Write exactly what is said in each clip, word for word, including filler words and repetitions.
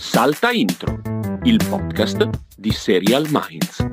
Salta Intro, il podcast di Serial Minds.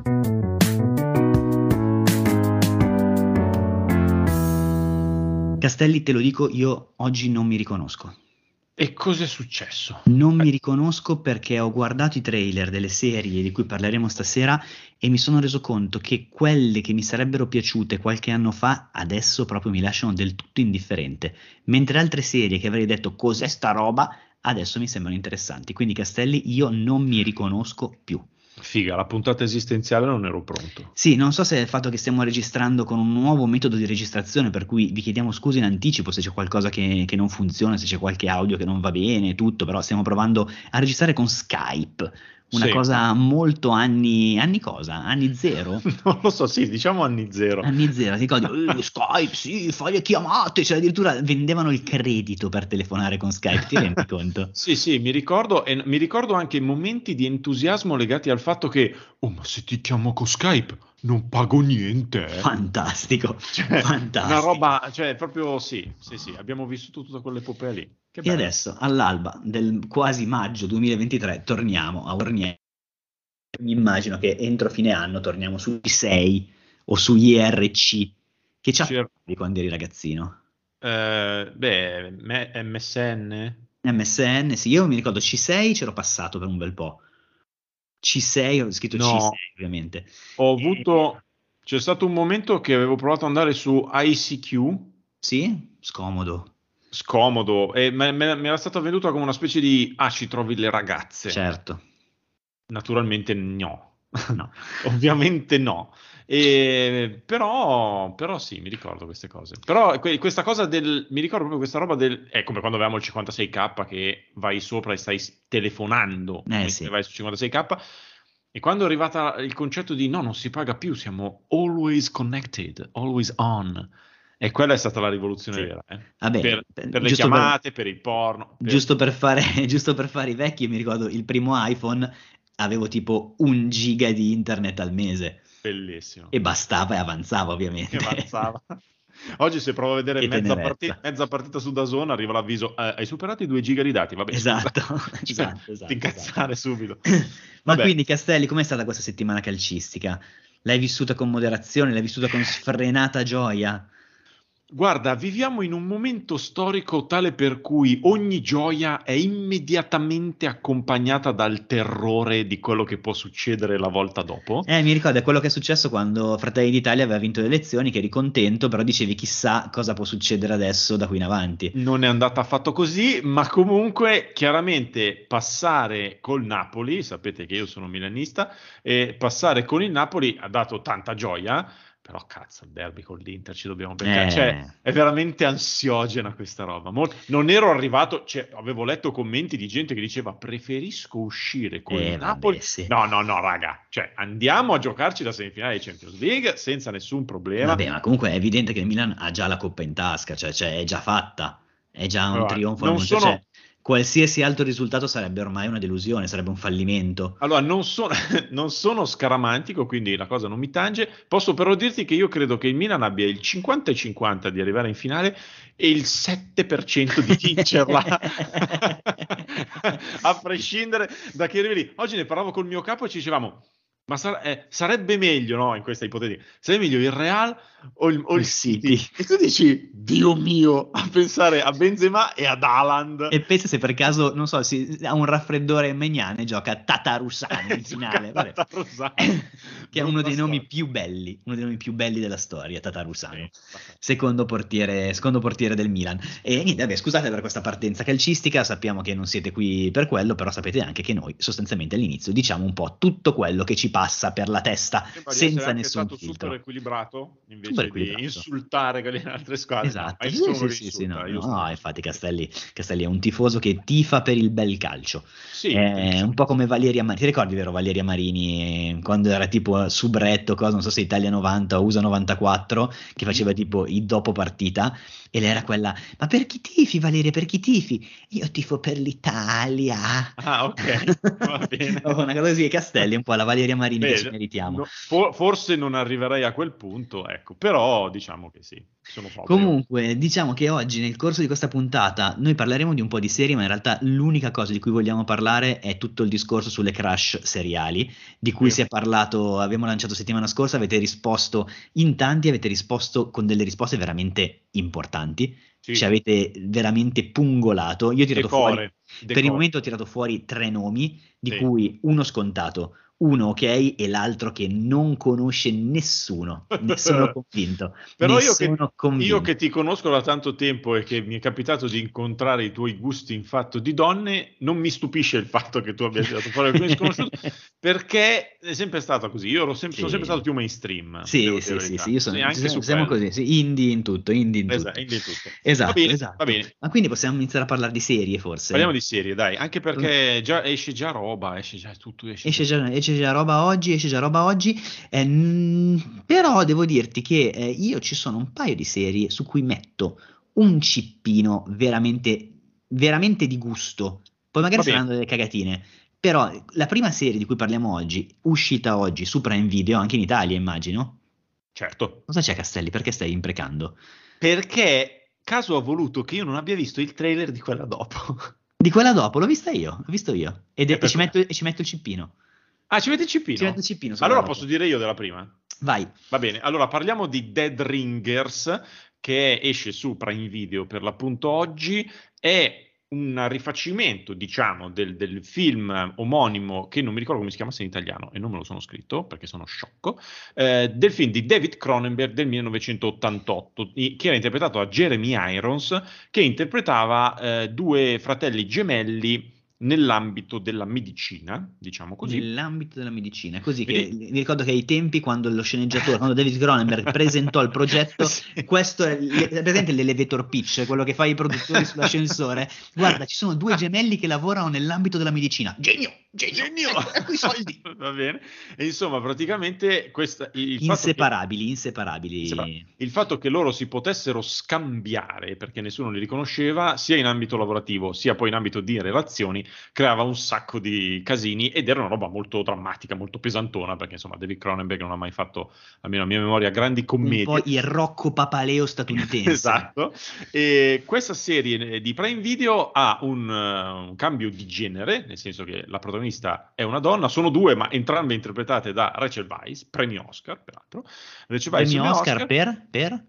Castelli, te lo dico, io oggi non mi riconosco. E cos'è successo? Non mi riconosco perché ho guardato i trailer delle serie di cui parleremo stasera e mi sono reso conto che quelle che mi sarebbero piaciute qualche anno fa adesso proprio mi lasciano del tutto indifferente, mentre altre serie che avrei detto cos'è sta roba adesso mi sembrano interessanti. Quindi Castelli, io non mi riconosco più. Figa, la puntata esistenziale non ero pronto. Sì, non so se è il fatto che stiamo registrando con un nuovo metodo di registrazione, per cui vi chiediamo scusa in anticipo se c'è qualcosa che, che non funziona, se c'è qualche audio che non va bene, tutto, però stiamo provando a registrare con Skype, una Sì. cosa molto anni, anni cosa? Anni zero? Non lo so, sì, diciamo anni zero. Anni zero, ti ricordi? Eh, Skype, sì, fai le chiamate, cioè addirittura vendevano il credito per telefonare con Skype, ti rendi conto? Sì, sì, mi ricordo, e mi ricordo anche momenti di entusiasmo legati al fatto che, oh, ma se ti chiamo con Skype non pago niente. eh. Fantastico, Cioè, fantastico. una roba, cioè, proprio sì, sì, sì, abbiamo vissuto tutta quell'epopea lì. Che E bello. adesso, all'alba del quasi maggio duemilaventitré, torniamo a torniamo. Mi immagino che entro fine anno torniamo su I sei o su I R C. Che Cer- c'avevi quando eri ragazzino? Eh, beh, me- M S N? M S N, sì, io mi ricordo C sei, c'ero passato per un bel po'. C sei, ho scritto No. C sei ovviamente. Ho E- avuto, c'è stato un momento che avevo provato ad andare su I C Q, Sì? Scomodo. scomodo, e me, me- mi era stata venduta come una specie di ah, ci trovi le ragazze. Certo. Naturalmente no, No. ovviamente no. E, però, però sì, mi ricordo queste cose. Però que- questa cosa del, mi ricordo proprio questa roba del, è come quando avevamo il cinquantasei K che vai sopra e stai s- telefonando Eh, mentre sì. vai su cinquantasei K. E quando è arrivata il concetto di no, non si paga più, siamo always connected, always on. E quella è stata la rivoluzione Sì. vera, eh. Vabbè, Per, per- per le giusto per- chiamate, per, il porno. per- Giusto per fare, giusto per fare i vecchi, mi ricordo il primo iPhone avevo tipo un giga di internet al mese Bellissimo. e bastava e avanzava ovviamente. Che avanzava. Oggi se provo a vedere Che mezza, tenerezza. parti- mezza partita su DAZN arriva l'avviso eh, hai superato i due giga di dati, vabbè Esatto, scusa. Cioè, esatto, esatto, ti incazzare subito. Ma Vabbè. quindi Castelli, com'è stata questa settimana calcistica? L'hai vissuta con moderazione? L'hai vissuta con sfrenata gioia? Guarda, viviamo in un momento storico tale per cui ogni gioia è immediatamente accompagnata dal terrore di quello che può succedere la volta dopo. Eh, mi ricordo, è quello che è successo quando Fratelli d'Italia aveva vinto le elezioni, che eri contento, però dicevi chissà cosa può succedere adesso da qui in avanti. Non è andata affatto così, ma comunque chiaramente passare col Napoli, sapete che io sono milanista, e passare con il Napoli ha dato tanta gioia, però cazzo, il derby con l'Inter ci dobbiamo beccare, Eh. cioè è veramente ansiogena questa roba. Mol- non ero arrivato, cioè, avevo letto commenti di gente che diceva preferisco uscire con Eh, il vabbè, Napoli. sì. No, no, no, raga, cioè andiamo a giocarci la semifinale di Champions League senza nessun problema. Vabbè, ma comunque è evidente che il Milan ha già la coppa in tasca, cioè, cioè, è già fatta, è già un Allora, trionfo al non monte, sono- cioè, qualsiasi altro risultato sarebbe ormai una delusione, sarebbe un fallimento. Allora, non sono, non sono scaramantico, quindi la cosa non mi tange. Posso però dirti che io credo che il Milan abbia il cinquanta e cinquanta di arrivare in finale e il sette per cento di vincerla. A prescindere da chi arrivi lì. Oggi ne parlavo col mio capo e ci dicevamo, ma sar- eh, sarebbe meglio, no, in questa ipotetica, sarebbe meglio il Real o il, o il Il City? City. E tu dici, Dio mio, a pensare a Benzema e ad Haaland. E pensa se per caso, non so, si, ha un raffreddore Maignan e gioca Tatarusano in finale, vabbè. Tatarusano. Che è uno dei Brutta nomi storia. più belli, uno dei nomi più belli della storia, Tatarusano, Sì. secondo portiere, secondo portiere del Milan. E niente, vabbè, scusate per questa partenza calcistica, sappiamo che non siete qui per quello, però sapete anche che noi sostanzialmente all'inizio diciamo un po' tutto quello che ci passa per la testa, Sembra di essere senza anche nessun stato filtro. super equilibrato invece Super di equilibrato. insultare quelle altre squadre. Esatto, No, ma io sì, sono sì, uno che sì, sì, insulta, no, io no, sono no, uno che infatti insulta. Castelli, Castelli è un tifoso che tifa per il bel calcio. Sì, È un po' come Valeria Marini, ti ricordi vero Valeria Marini eh, quando era tipo Subretto, cosa, non so se Italia novanta o U S A novantaquattro, che faceva tipo i dopo partita e lei era quella, ma per chi tifi Valeria, per chi tifi? Io tifo per l'Italia. Ah, ok, va bene. Oh, una cosa così, Castelli, un po' la Valeria Marini che ci Beh, meritiamo. no, for- forse non arriverei a quel punto, ecco, però diciamo che sì, sono sobrio. Comunque, diciamo che oggi nel corso di questa puntata noi parleremo di un po' di serie, ma in realtà l'unica cosa di cui vogliamo parlare è tutto il discorso sulle crush seriali, di cui Sì. si è parlato, abbiamo lanciato settimana scorsa, avete risposto in tanti, avete risposto con delle risposte veramente importanti, Sì. ci avete veramente pungolato. Io ho tirato Decore, fuori, decore. per il momento ho tirato fuori tre nomi, di Sì. cui uno scontato, uno ok e l'altro che non conosce nessuno. Ne sono convinto. Però ne io che, sono convinto. io che ti conosco da tanto tempo e che mi è capitato di incontrare i tuoi gusti in fatto di donne, non mi stupisce il fatto che tu abbia tirato fuori alcuni sconosciuti, perché è sempre stata così. Io ero sempre, Sì. sono sempre stato più mainstream. Sì, devo sì, dire la sì, verità. sì, io sono, Sì, anche siamo, su siamo quello. così, sì, indie in tutto, indie in Esatto, tutto. indie in tutto. Esatto, Va bene, esatto. va bene. Ma quindi possiamo iniziare a parlare di serie, forse? Parliamo di serie, dai, anche perché già esce già roba, esce già tutto, esce, Esce già. già, esce già roba oggi, esce già roba oggi, eh, mh, però devo dirti che eh, io ci sono un paio di serie su cui metto un cippino veramente, veramente di gusto, poi magari Va bene. saranno delle cagatine, però la prima serie di cui parliamo oggi, uscita oggi su Prime Video, anche in Italia immagino. Certo. Cosa c'è, Castelli? Perché stai imprecando? Perché caso ha voluto che io non abbia visto il trailer di quella dopo. Di quella dopo, l'ho vista io, l'ho visto io. Ed, E e, per ci que- metto, e ci metto il cippino. Ah, ci mette il cippino? Ci metto il cippino su Allora quella posso dopo. dire io della prima? Vai. Va bene, allora parliamo di Dead Ringers, che esce su Prime Video per l'appunto oggi. È un rifacimento, diciamo, del, del film omonimo, che non mi ricordo come si chiamasse in italiano e non me lo sono scritto perché sono sciocco, eh, del film di David Cronenberg del millenovecentottantotto, i- che era interpretato da Jeremy Irons, che interpretava eh, due fratelli gemelli nell'ambito della medicina, diciamo così. Nell'ambito della medicina, così che Quindi- mi ricordo che ai tempi quando lo sceneggiatore, quando David Cronenberg presentò il progetto, Sì. questo è, le- è presente l'elevator pitch, quello che fa i produttori sull'ascensore. Guarda, ci sono due gemelli che lavorano nell'ambito della medicina. Genio, genio, Genio! ecco i soldi. Va bene. E insomma, praticamente questa, il, il fatto che, Inseparabili, inseparabili. inseparabili. Il fatto che loro si potessero scambiare, perché nessuno li riconosceva, sia in ambito lavorativo, sia poi in ambito di relazioni, creava un sacco di casini ed era una roba molto drammatica, molto pesantona, perché insomma David Cronenberg non ha mai fatto, almeno a mia memoria, grandi Un commedie. po' il Rocco Papaleo statunitense. Esatto. E questa serie di Prime Video ha un, uh, un cambio di genere, nel senso che la protagonista è una donna, sono due, ma entrambe interpretate da Rachel Weisz, premio Oscar, peraltro. Rachel Weisz, Premio premio Oscar per? Per?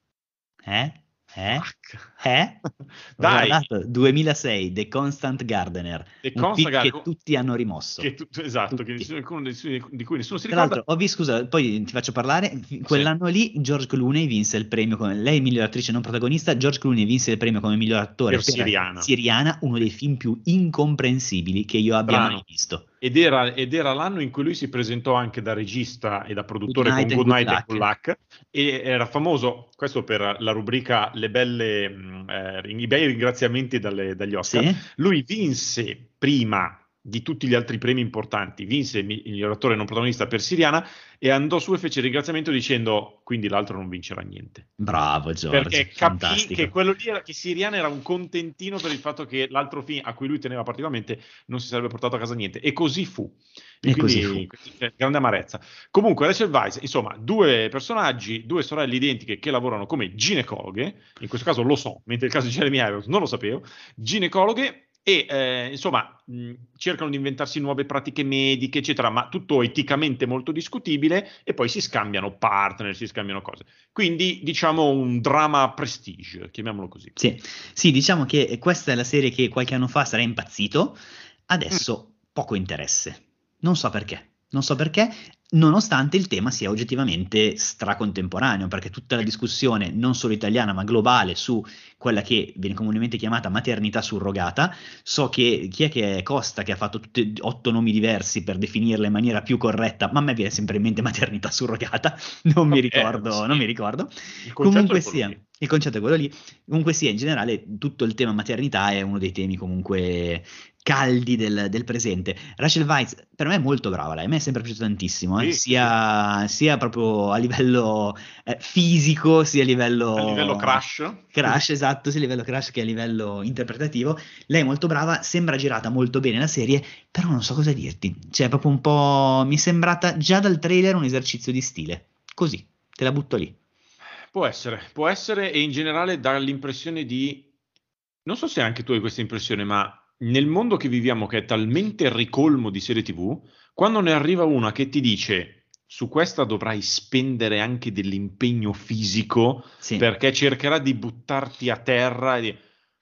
Eh? Eh? Fuck. Eh? Ho Dai, guardato, duemilasei, The Constant Gardener, The un Constant film che Gardener- tutti hanno rimosso. che tu- esatto, che Tutti. nessuno, nessuno- di cui nessuno si Tra ricorda. l'altro, ho visto, scusa, poi ti faccio parlare, quell'anno lì George Clooney vinse il premio come, lei miglior attrice non protagonista, George Clooney vinse il premio come miglior attore Per Siriana. Siriana, uno dei film più incomprensibili che io abbia Strano. mai visto. Ed era, ed era l'anno in cui lui si presentò anche da regista e da produttore Good Night con Good and Night Good and Good Luck, e era famoso, questo per la rubrica le belle, mh, eh, i bei ringraziamenti dalle- dagli Oscar. Sì? Lui vinse prima di tutti gli altri premi importanti, vinse il miglior attore non protagonista per Siriana e andò su e fece il ringraziamento dicendo quindi l'altro non vincerà niente. Bravo George, Perché capì fantastico. che quello lì era, che Siriana era un contentino per il fatto che l'altro film a cui lui teneva particolarmente non si sarebbe portato a casa niente, e così fu. E, E quindi, così fu. cioè, grande amarezza. Comunque Rachel Weisz, insomma, due personaggi, due sorelle identiche che lavorano come ginecologhe, in questo caso lo so, mentre nel caso di Jeremy Irons non lo sapevo, ginecologhe, e eh, insomma mh, cercano di inventarsi nuove pratiche mediche, eccetera, ma tutto eticamente molto discutibile, e poi si scambiano partner, si scambiano cose. Quindi diciamo un drama prestige, chiamiamolo così. Sì. Sì, diciamo che questa è la serie che qualche anno fa sarei impazzito, adesso Mm. poco interesse. Non so perché, non so perché, nonostante il tema sia oggettivamente stracontemporaneo, perché tutta la discussione, non solo italiana ma globale, su quella che viene comunemente chiamata maternità surrogata, so che chi è che è Costa che ha fatto tutti otto nomi diversi per definirla in maniera più corretta, ma a me viene sempre in mente maternità surrogata, non mi Eh, ricordo, sì. non mi ricordo. Il concetto Comunque è quello sia, lì. il concetto è quello lì. Comunque sia, in generale, tutto il tema maternità è uno dei temi comunque caldi del, del presente. Rachel Weisz per me è molto brava, lei a me è sempre piaciuta tantissimo, eh, Sì, sia, sia proprio a livello eh, fisico, sia a livello A livello crash. crash, esatto, sia a livello crash che a livello interpretativo. Lei è molto brava, sembra girata molto bene la serie, però non so cosa dirti, cioè proprio un po' mi è sembrata già dal trailer un esercizio di stile, così, te la butto lì. Può essere, può essere, e in generale dà l'impressione di, non so se anche tu hai questa impressione, ma nel mondo che viviamo, che è talmente ricolmo di serie tivù, quando ne arriva una che ti dice su questa dovrai spendere anche dell'impegno fisico, Sì. perché cercherà di buttarti a terra, e, di...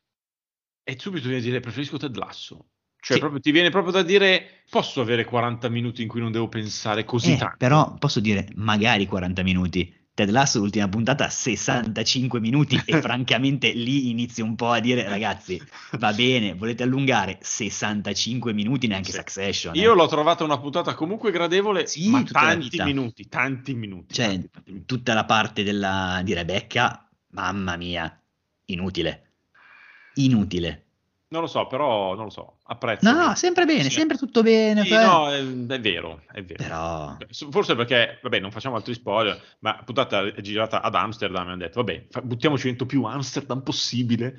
e subito viene a dire preferisco Ted Lasso. Cioè, Sì. proprio, ti viene proprio da dire, posso avere quaranta minuti in cui non devo pensare così Eh, tanto? però posso dire magari quaranta minuti. Ted Lasso, l'ultima puntata, sessantacinque minuti e francamente lì inizio un po' a dire ragazzi, va bene, volete allungare sessantacinque minuti, neanche Sì. Succession. Io eh. l'ho trovata una puntata comunque gradevole, Sì, ma tutta la tanti vita. minuti, tanti minuti. Cioè, tanti, tanti minuti. tutta la parte della, di Rebecca, mamma mia, inutile. Inutile. Non lo so, però non lo so, apprezzo. No, no, che- sempre bene, sì. sempre tutto bene. Sì, cioè- no, è, è vero, è vero. Però, Forse perché, vabbè, non facciamo altri spoiler, ma la puntata è girata ad Amsterdam e hanno detto, vabbè, fa- buttiamoci dentro più Amsterdam possibile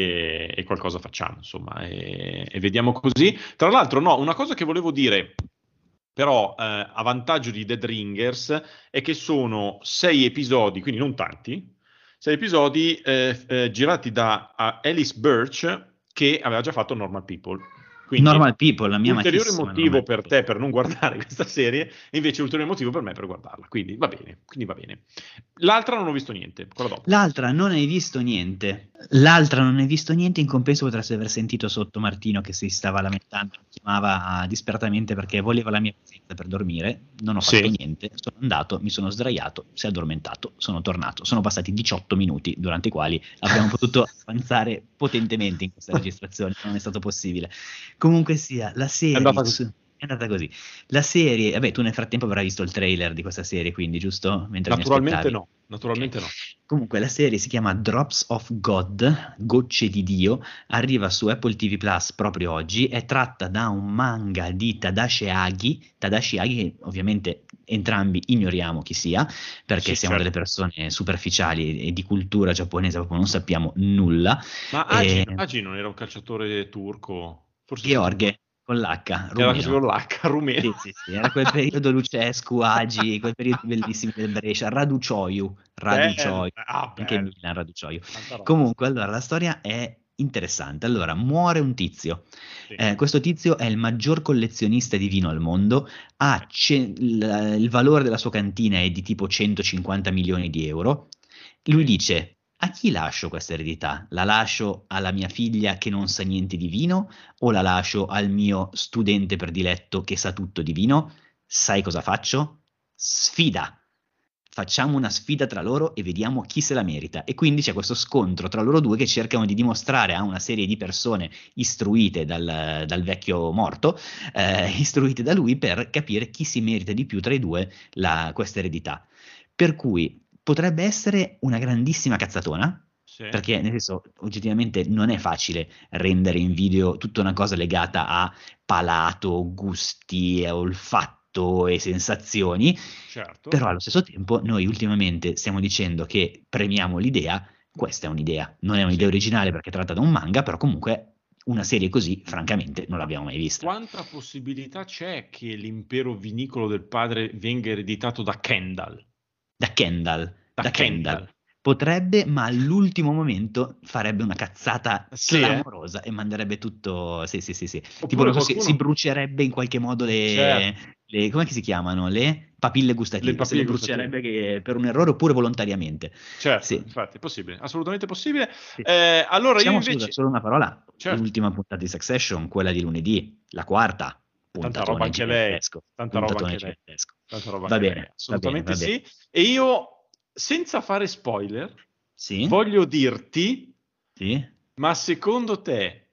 e, e qualcosa facciamo, insomma, e, e vediamo così. Tra l'altro, no, una cosa che volevo dire, però, eh, a vantaggio di Dead Ringers, è che sono sei episodi, quindi non tanti, sei episodi eh, eh, girati da a Alice Birch, che aveva già fatto Normal People. Quindi, Normal People, la mia ulteriore amatissima motivo Normal per People. te per non guardare questa serie, e invece ulteriore motivo per me per guardarla. Quindi va bene, quindi va bene. L'altra non ho visto niente, quella dopo. L'altra non hai visto niente. L'altra non hai visto niente, in compenso potresti aver sentito sotto Martino che si stava lamentando, chiamava disperatamente perché voleva la mia presenza per dormire. Non ho fatto Sì. niente, sono andato, mi sono sdraiato, si è addormentato, sono tornato. Sono passati diciotto minuti durante i quali avremmo potuto avanzare potentemente in questa registrazione, non è stato possibile. Comunque sia, la serie È andata così. è andata così. La serie, vabbè, tu nel frattempo avrai visto il trailer di questa serie, quindi, giusto? Mentre mi Naturalmente aspettavi. no, naturalmente Ok. no. Comunque la serie si chiama Drops of God, Gocce di Dio, arriva su Apple T V Plus proprio oggi, è tratta da un manga di Tadashi Agi, Tadashi Agi che ovviamente entrambi ignoriamo chi sia, perché Sì, siamo certo. delle persone superficiali e di cultura giapponese proprio non sappiamo nulla. Ma Agi, Eh, Agi non era un calciatore turco? Forse Gheorghe, con l'H, era rumeno. con l'H, rumeno. Sì, sì, sì, era quel periodo Lucescu, Agi, quel periodo bellissimo del Brescia, Raducioiu, Raducioiu, Bello, ah, anche bello. Milan, Raducioiu. Tanta roba. Comunque, allora, la storia è interessante. Allora, muore un tizio. Sì. Eh, questo tizio è il maggior collezionista di vino al mondo, ha ce- il, il valore della sua cantina è di tipo centocinquanta milioni di euro. Lui Sì. dice: a chi lascio questa eredità? La lascio alla mia figlia che non sa niente di vino o la lascio al mio studente prediletto che sa tutto di vino? Sai cosa faccio? Sfida! Facciamo una sfida tra loro e vediamo chi se la merita. E quindi c'è questo scontro tra loro due che cercano di dimostrare a una serie di persone istruite dal, dal vecchio morto, eh, istruite da lui per capire chi si merita di più tra i due la, questa eredità. Per cui potrebbe essere una grandissima cazzatona, Sì. perché nel senso oggettivamente non è facile rendere in video tutta una cosa legata a palato, gusti, olfatto e sensazioni, Certo. però allo stesso tempo noi ultimamente stiamo dicendo che premiamo l'idea, questa è un'idea, non è un'idea Sì. originale perché tratta da un manga, però comunque una serie così francamente non l'abbiamo mai vista. Quanta possibilità c'è che l'impero vinicolo del padre venga ereditato da Kendall? Da Kendall, Da da Kendall. Kendall. Potrebbe, ma all'ultimo momento farebbe una cazzata Sì, eh? clamorosa e manderebbe tutto. Sì, sì, sì, sì. Oppure Tipo, non so, si, qualcuno- si brucerebbe in qualche modo le, Certo. le. Come si chiamano? Le papille gustative. Le papille se le gustative. brucerebbe che- per un errore oppure volontariamente. Certo, Sì. infatti, è possibile, assolutamente possibile. Sì. Eh, allora Diciamo, io scusa, invece... solo una parola. Certo. L'ultima puntata di Succession, quella di lunedì, la quarta. Tanta Puntatone roba anche lei. gigantesco. Tanta roba puntatone anche lei. gigantesco. Tanta roba Va anche bene, lei. va Assolutamente bene, va sì. E io, senza fare spoiler, Sì? voglio dirti, Sì? ma secondo te,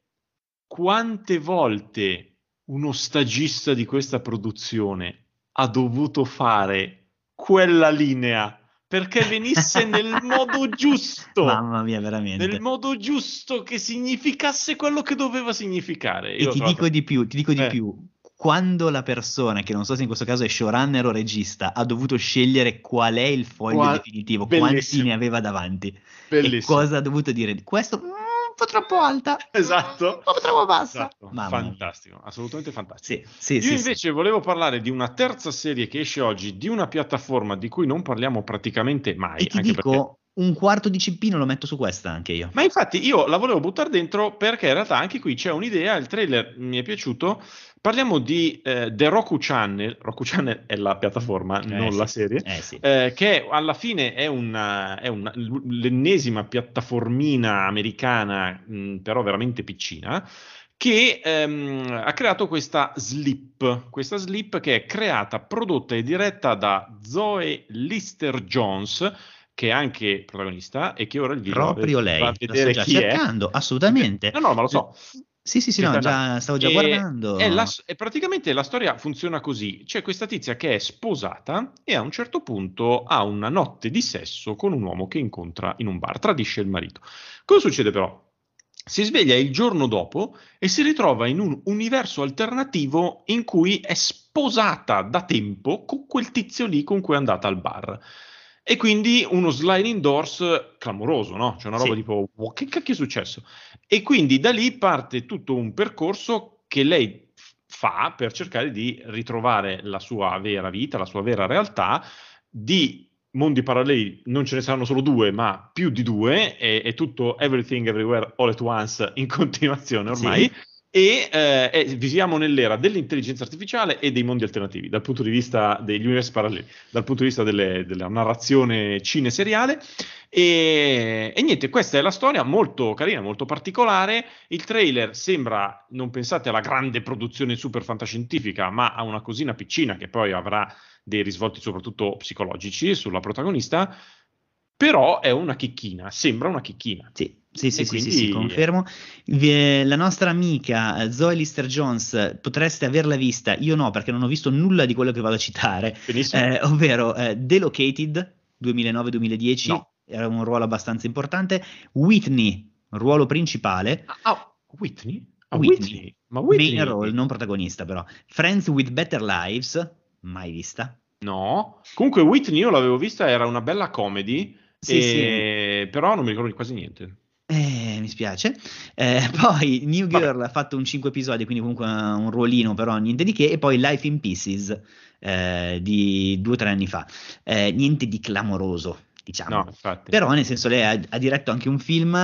quante volte uno stagista di questa produzione ha dovuto fare quella linea perché venisse nel modo giusto? Mamma mia, veramente. Nel modo giusto, che significasse quello che doveva significare. E Io l'ho ti trovato- dico di più, ti dico di Eh. più. Quando la persona, che non so se in questo caso è showrunner o regista, ha dovuto scegliere qual è il foglio Qua- definitivo, quanti bellissimo. ne aveva davanti e Bellissimo. cosa ha dovuto dire? Questo mm, un po' troppo alta, Esatto. un po' troppo bassa. Esatto. Mamma mia. Fantastico, assolutamente fantastico. Sì, sì, Io sì, invece volevo parlare di una terza serie che esce oggi, di una piattaforma di cui non parliamo praticamente mai. sì. E ti anche dico, perché... un quarto di cippino lo metto su questa anche io. Ma infatti io la volevo buttare dentro perché in realtà anche qui c'è un'idea, il trailer mi è piaciuto. Parliamo di eh, The Roku Channel, Roku Channel è la piattaforma, Eh, non sì. la serie, Eh, sì. eh, che alla fine è, una, è una, l'ennesima piattaformina americana, mh, però veramente piccina, che ehm, ha creato questa Sleep, questa Sleep che è creata, prodotta e diretta da Zoe Lister-Jones, che è anche protagonista e che ora il video Proprio fa lei, la sto vedere già chi è. cercando, assolutamente. No, no, ma lo so. Sì, sì, sì, Che no, sta- già, stavo già e, guardando. è la- e praticamente la storia funziona così: c'è questa tizia che è sposata e a un certo punto ha una notte di sesso con un uomo che incontra in un bar, tradisce il marito. Cosa succede però? Si sveglia il giorno dopo e si ritrova in un universo alternativo in cui è sposata da tempo con quel tizio lì con cui è andata al bar. E quindi uno sliding doors clamoroso, no? C'è una roba Sì. tipo, "Wow, che cacchio è successo?" E quindi da lì parte tutto un percorso che lei f- fa per cercare di ritrovare la sua vera vita, la sua vera realtà, di mondi paralleli. Non ce ne saranno solo due, ma più di due, è, è tutto Everything Everywhere All at Once in continuazione ormai. Sì. E eh, e viviamo nell'era dell'intelligenza artificiale e dei mondi alternativi, dal punto di vista degli universi paralleli, dal punto di vista delle- della narrazione cineseriale. E, e niente, questa è la storia, molto carina, molto particolare. Il trailer sembra, non pensate alla grande produzione super fantascientifica, ma a una cosina piccina che poi avrà dei risvolti soprattutto psicologici sulla protagonista. Però è una chicchina, sembra una chicchina. Sì, sì, sì, E sì, sì, quindi sì, confermo. Vi- eh, La nostra amica eh, Zoe Lister-Jones, potreste averla vista, io no, perché non ho visto nulla di quello che vado a citare, benissimo. eh, ovvero eh, Delocated duemilanove duemiladieci, No. era un ruolo abbastanza importante, Whitney, ruolo principale, Ah, ah, Whitney? Ah, Whitney, Whitney? Ma main Whitney? role, non protagonista però, Friends with Better Lives, mai vista. No. Comunque Whitney io l'avevo vista, era una bella comedy, Sì, sì. e- però non mi ricordo quasi niente. Eh, mi spiace. Eh, poi New Vabbè. Girl ha fatto un cinque episodi, quindi comunque un ruolino, però niente di che. E poi Life in Pieces eh, di due o tre anni fa. Eh, niente di clamoroso, diciamo. No, infatti. Però, nel senso, lei ha, ha diretto anche un film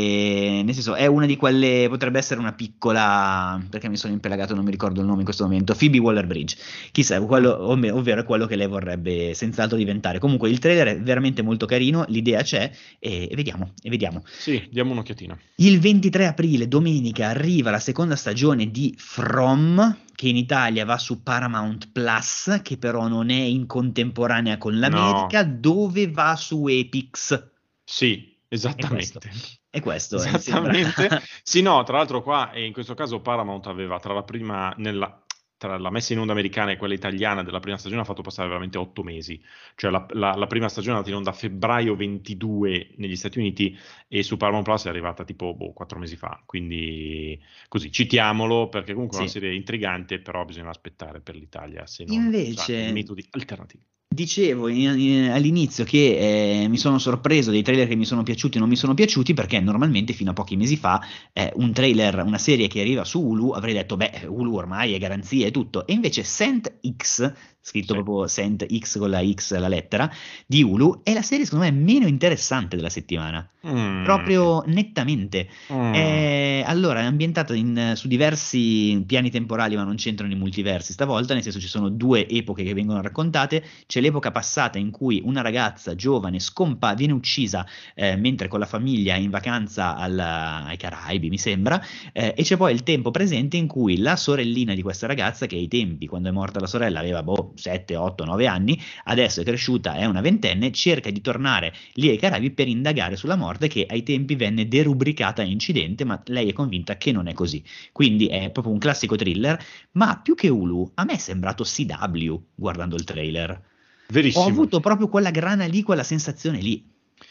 e, nel senso, è una di quelle, potrebbe essere una piccola, perché mi sono impelagato, non mi ricordo il nome in questo momento, Phoebe Waller-Bridge, chissà, quello, ov- ovvero è quello che lei vorrebbe senz'altro diventare. Comunque il trailer è veramente molto carino, l'idea c'è e, e vediamo, e vediamo. Sì, diamo un'occhiatina. Il ventitré aprile, domenica, arriva la seconda stagione di From, che in Italia va su Paramount Plus, che però non è in contemporanea con l'America, dove va su Epix. Sì, È questo, esattamente. è questo, eh, mi sembra. Esattamente. Sì, no, tra l'altro qua, e in questo caso Paramount aveva tra la prima, nella, tra la messa in onda americana e quella italiana della prima stagione ha fatto passare veramente otto mesi. Cioè la, la- la prima stagione è andata in onda a febbraio ventidue negli Stati Uniti e su Paramount Plus è arrivata tipo boh, quattro mesi fa. Quindi così, citiamolo perché comunque è una Sì. serie intrigante, però bisogna aspettare per l'Italia se non Invece- usate metodi alternativi. Dicevo in- in- all'inizio che eh, mi sono sorpreso dei trailer che mi sono piaciuti o non mi sono piaciuti, perché normalmente fino a pochi mesi fa eh, un trailer, una serie che arriva su Hulu, avrei detto beh, Hulu ormai è garanzia e tutto, e invece Saint X, scritto Sì. proprio Saint X con la X, la lettera, di Hulu, è la serie secondo me meno interessante della settimana. Mm. Proprio nettamente. Mm. È, allora, è ambientata in- su diversi piani temporali, ma non c'entrano i multiversi stavolta, nel senso ci sono due epoche che vengono raccontate. C'è l'epoca passata in cui una ragazza giovane scompa, viene uccisa eh, mentre con la famiglia è in vacanza alla- ai Caraibi, mi sembra, eh, e c'è poi il tempo presente in cui la sorellina di questa ragazza, che ai tempi, quando è morta la sorella, aveva boh, sette, otto, nove anni, adesso è cresciuta, è una ventenne, cerca di tornare lì ai Caraibi per indagare sulla morte che ai tempi venne derubricata a incidente, ma lei è convinta che non è così. Quindi è proprio un classico thriller, ma più che Hulu, a me è sembrato C W guardando il trailer. Verissimo. Ho avuto proprio quella grana lì, quella sensazione lì.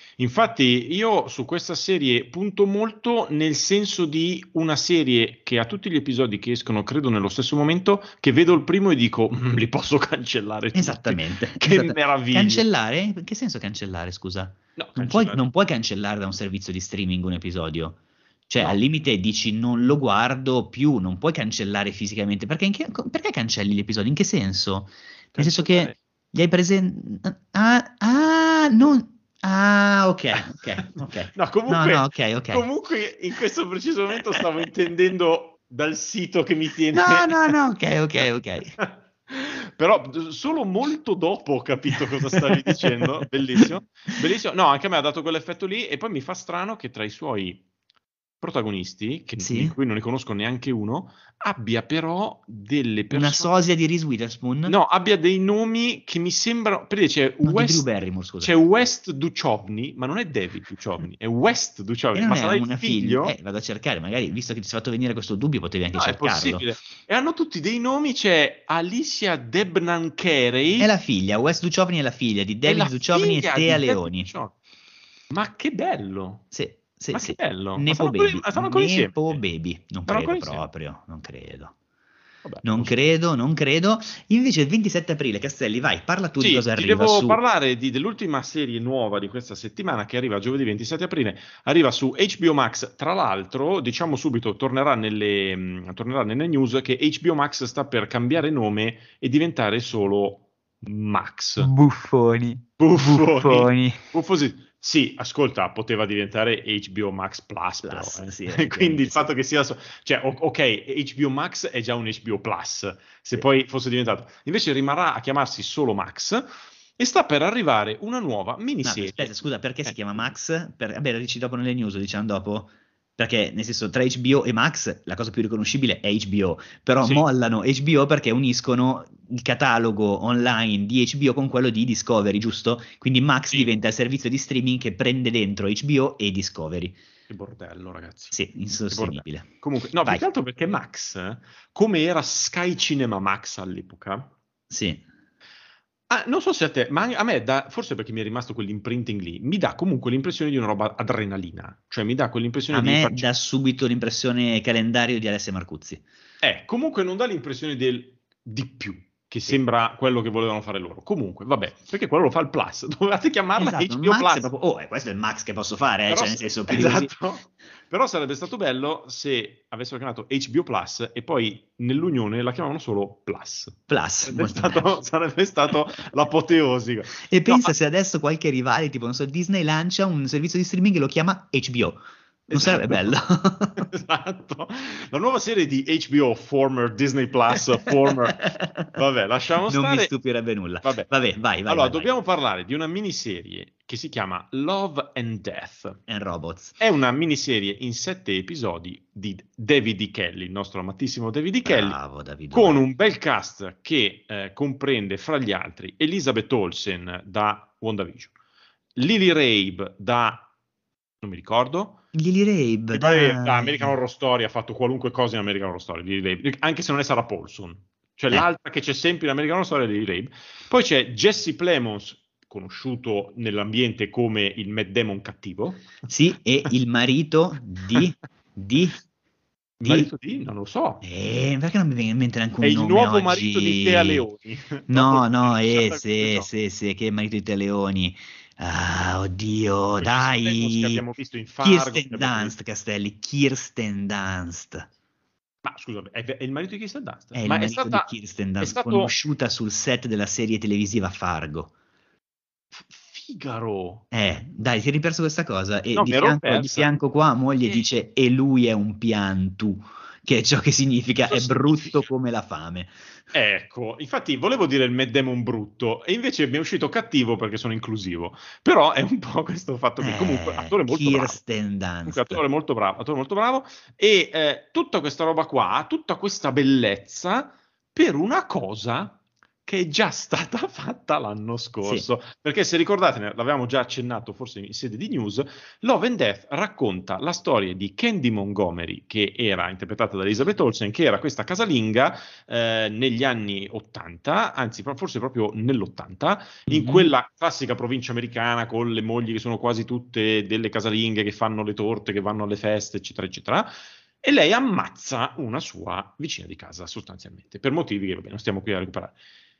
Infatti io su questa serie punto molto nel senso di una serie che ha tutti gli episodi che escono credo nello stesso momento, che vedo il primo e dico "Mm, li posso cancellare tutti". Esattamente. Che esatta- meraviglia. Cancellare? In che senso cancellare, scusa? No, Non puoi, cancellare. non puoi cancellare da un servizio di streaming un episodio. Cioè, No. al limite dici non lo guardo più, non puoi cancellare fisicamente. Perché, in che- perché cancelli gli episodi? In che senso? Nel senso che Cancellare. li hai presenti. Ah, ah, non. Ah, ok, ok, ok. No, comunque, no, no, ok, ok. comunque in questo preciso momento stavo intendendo dal sito che mi tiene... No, no, no, ok, ok, ok. Però solo molto dopo ho capito cosa stavi dicendo. Bellissimo, bellissimo. No, anche a me ha dato quell'effetto lì, e poi mi fa strano che tra i suoi protagonisti, che, Sì? di cui non ne conosco neanche uno, abbia però delle Una persone... sosia di Reese Witherspoon? No, abbia dei nomi che mi sembrano... Perché c'è No, di Drew West, Barrymore, scusa. c'è West Duchovny, ma non è David Duchovny, è West E Duchovny. non Ma è sarà il una figlio? figlia? Eh, vado a cercare, magari, visto che ti sei fatto venire questo dubbio, potevi anche No, è cercarlo. possibile. E hanno tutti dei nomi, c'è Alicia Debnam Carey. È la figlia, West Duchovny è la figlia di è David la Duchovny e figlia Thea di David Leoni. Duchovny. Ma che bello! Sì, sì, Ma sì. che bello! Ma Nepo stanno ancora, Baby, ma stanno ancora insieme? Nepo Baby, non Stanno credo ancora insieme? proprio, non credo. Vabbè, Non lo so. credo, non credo. Invece il ventisette aprile, Castelli, vai, parla tu di Sì, cosa ti arriva devo su... parlare di- dell'ultima serie nuova di questa settimana che arriva giovedì ventisette aprile, arriva su H B O Max. Tra l'altro, diciamo subito, tornerà nelle, mh, tornerà nelle news che H B O Max sta per cambiare nome e diventare solo Max. Buffoni. Buffoni. Buffosi. Sì, ascolta, poteva diventare H B O Max Plus, però, Plus, eh. sì, Quindi il effettivamente fatto sì. che sia... so- Cioè, o- ok, H B O Max è già un H B O Plus, se Sì. poi fosse diventato... Invece rimarrà a chiamarsi solo Max, e sta per arrivare una nuova No, miniserie. aspetta, scusa, perché si Eh, chiama Max? Per... Vabbè, lo dici dopo nelle news, lo diciamo dopo? Perché, nel senso, tra H B O e Max, la cosa più riconoscibile è H B O, però Sì. mollano H B O perché uniscono il catalogo online di H B O con quello di Discovery, giusto? Quindi Max Sì. diventa il servizio di streaming che prende dentro H B O e Discovery. Che bordello, ragazzi. Sì, Che insostenibile. bordello. Comunque, no, Vai. più che altro perché Max, eh, come era Sky Cinema Max all'epoca... Sì. Ah, non so se a te, ma a me dà, forse perché mi è rimasto quell'imprinting lì, mi dà comunque l'impressione di una roba adrenalina, cioè mi dà quell'impressione A di me farci- dà subito l'impressione calendario di Alessia Marcuzzi. Eh, comunque non dà l'impressione del di più, che Sì. sembra quello che volevano fare loro. Comunque, vabbè, perché quello lo fa il Plus, dovevate chiamarla Esatto, H B O Max Plus. è proprio, oh, eh, questo è il Max che posso fare, eh, Però, cioè nel senso, più di così. esatto, però sarebbe stato bello se avessero chiamato H B O Plus e poi nell'unione la chiamavano solo Plus. Plus, Sarebbe molto stato, bello. sarebbe stato l'apoteosi. E No, pensa se adesso qualche rivale, tipo, non so, Disney lancia un servizio di streaming e lo chiama H B O. Non esatto. sarebbe bello? Esatto. La nuova serie di H B O, former Disney Plus, former... Vabbè, lasciamo Non stare. mi stupirebbe nulla. Vabbè, Vabbè, vai, vai. allora, vai, dobbiamo vai. parlare di una miniserie che si chiama Love and Death. And Robots. È una miniserie in sette episodi di David E. Kelly, il nostro amatissimo David E. Kelly, Bravo, David. con un bel cast che eh, comprende, fra gli altri, Elizabeth Olsen da WandaVision, Lily Rabe da... non mi ricordo... Lily Rabe, E poi dai. da American Horror Story ha fatto qualunque cosa in American Horror Story, Lily Rabe, anche se non è Sarah Paulson. Cioè Eh. l'altra che c'è sempre in American Horror Story è Lily Rabe. Poi c'è Jesse Plemons, conosciuto nell'ambiente come il Matt Damon cattivo. Sì, e il marito di... di... Il di... marito di? Non lo so. Eh, perché non mi viene in mente neanche un È il nome nuovo oggi? marito di Tea Leoni. No, Dopo no, il eh, sessantaquattro sì, episodi. sì, sì, che è il marito di Tea Leoni. Ah, oddio, Poi Jesse Plemons che dai. abbiamo visto in Fargo. che Kirsten abbiamo Dunst, visto- Castelli, Kirsten Dunst. Ma scusa, è, è il marito di Kirsten Dunst? È il Ma è marito stata... di Kirsten è Dunst, stato... conosciuta sul set della serie televisiva Fargo. F- Figaro. Eh, dai, ti eri perso questa cosa. E No, di mi ero fianco, di persa. fianco qua moglie Eh. dice e lui è un piantu, che è ciò che significa Cosa è brutto significa? come la fame. Ecco, infatti volevo dire il Matt Damon brutto e invece mi è uscito cattivo perché sono inclusivo. Però è un po' questo fatto che comunque Eh, attore molto bravo. Kirsten Comunque Dunst. attore molto bravo, attore molto bravo e eh, tutta questa roba qua, tutta questa bellezza per una cosa che è già stata fatta l'anno scorso. Perché se ricordate, ne- l'avevamo già accennato forse in sede di news, Love and Death racconta la storia di Candy Montgomery, che era interpretata da Elizabeth Olsen, che era questa casalinga eh, negli anni ottanta, anzi pro- forse proprio nell'ottanta, in Mhm. quella classica provincia americana con le mogli che sono quasi tutte delle casalinghe che fanno le torte, che vanno alle feste, eccetera, eccetera. E lei ammazza una sua vicina di casa, sostanzialmente, per motivi che vabbè, non stiamo qui a recuperare.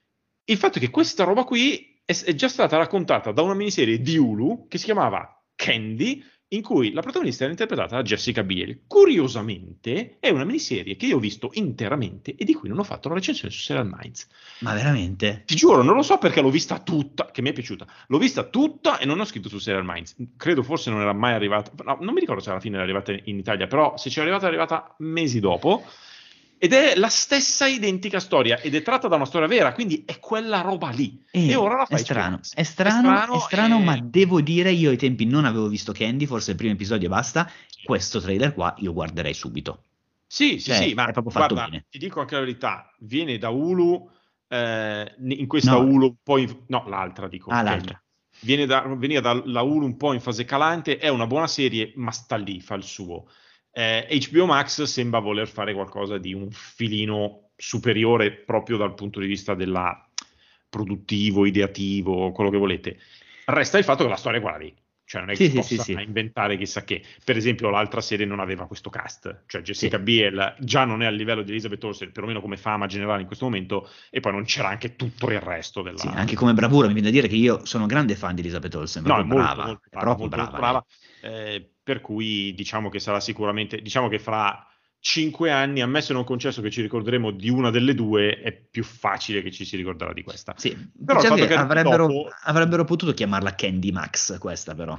Il fatto è che questa roba qui è, è già stata raccontata da una miniserie di Hulu che si chiamava Candy, in cui la protagonista era interpretata da Jessica Biel. Curiosamente è una miniserie che io ho visto interamente e di cui non ho fatto la recensione su Serial Minds. Ma veramente? Ti giuro, non lo so perché l'ho vista tutta, che mi è piaciuta. L'ho vista tutta e non ho scritto su Serial Minds. Credo forse non era mai arrivata, no, non mi ricordo se alla fine era arrivata in Italia, però se c'è arrivata è arrivata mesi dopo. Ed è la stessa identica storia ed è tratta da una storia vera, quindi è quella roba lì. Eh, e ora la fai è strano, H B O. è strano, è strano, è strano e... ma devo dire, io ai tempi non avevo visto Candy, forse il primo episodio e basta. Sì. Questo trailer qua io guarderei subito. Sì, sì, Cioè, sì, ma è proprio fatto guarda, bene. ti dico anche la verità, viene da Hulu, eh, in questa No. Hulu un po' in... no, l'altra dico, Ah, Candy. l'altra. Viene da, veniva dalla Hulu un po' in fase calante, è una buona serie, ma sta lì, fa il suo. Eh, H B O Max sembra voler fare qualcosa di un filino superiore proprio dal punto di vista della produttivo, ideativo, quello che volete. Resta il fatto che la storia è quella lì. Cioè non è che Sì, si sì, possa sì, sì. inventare chissà che. Per esempio l'altra serie non aveva questo cast, cioè Jessica Sì. Biel già non è al livello di Elizabeth Olsen, perlomeno come fama generale in questo momento, e poi non c'era anche tutto il resto della... Sì, anche come bravura mi viene da dire che io sono grande fan di Elizabeth Olsen, No, è proprio molto, brava, molto è brava, proprio molto, molto brava. brava, eh, per cui diciamo che sarà sicuramente, diciamo che fra cinque anni, ammesso e non concesso che ci ricorderemo di una delle due, è più facile che ci si ricorderà di questa. Sì, Però il diciamo fatto che che arrivi avrebbero, dopo... avrebbero potuto chiamarla Candy Max, questa però.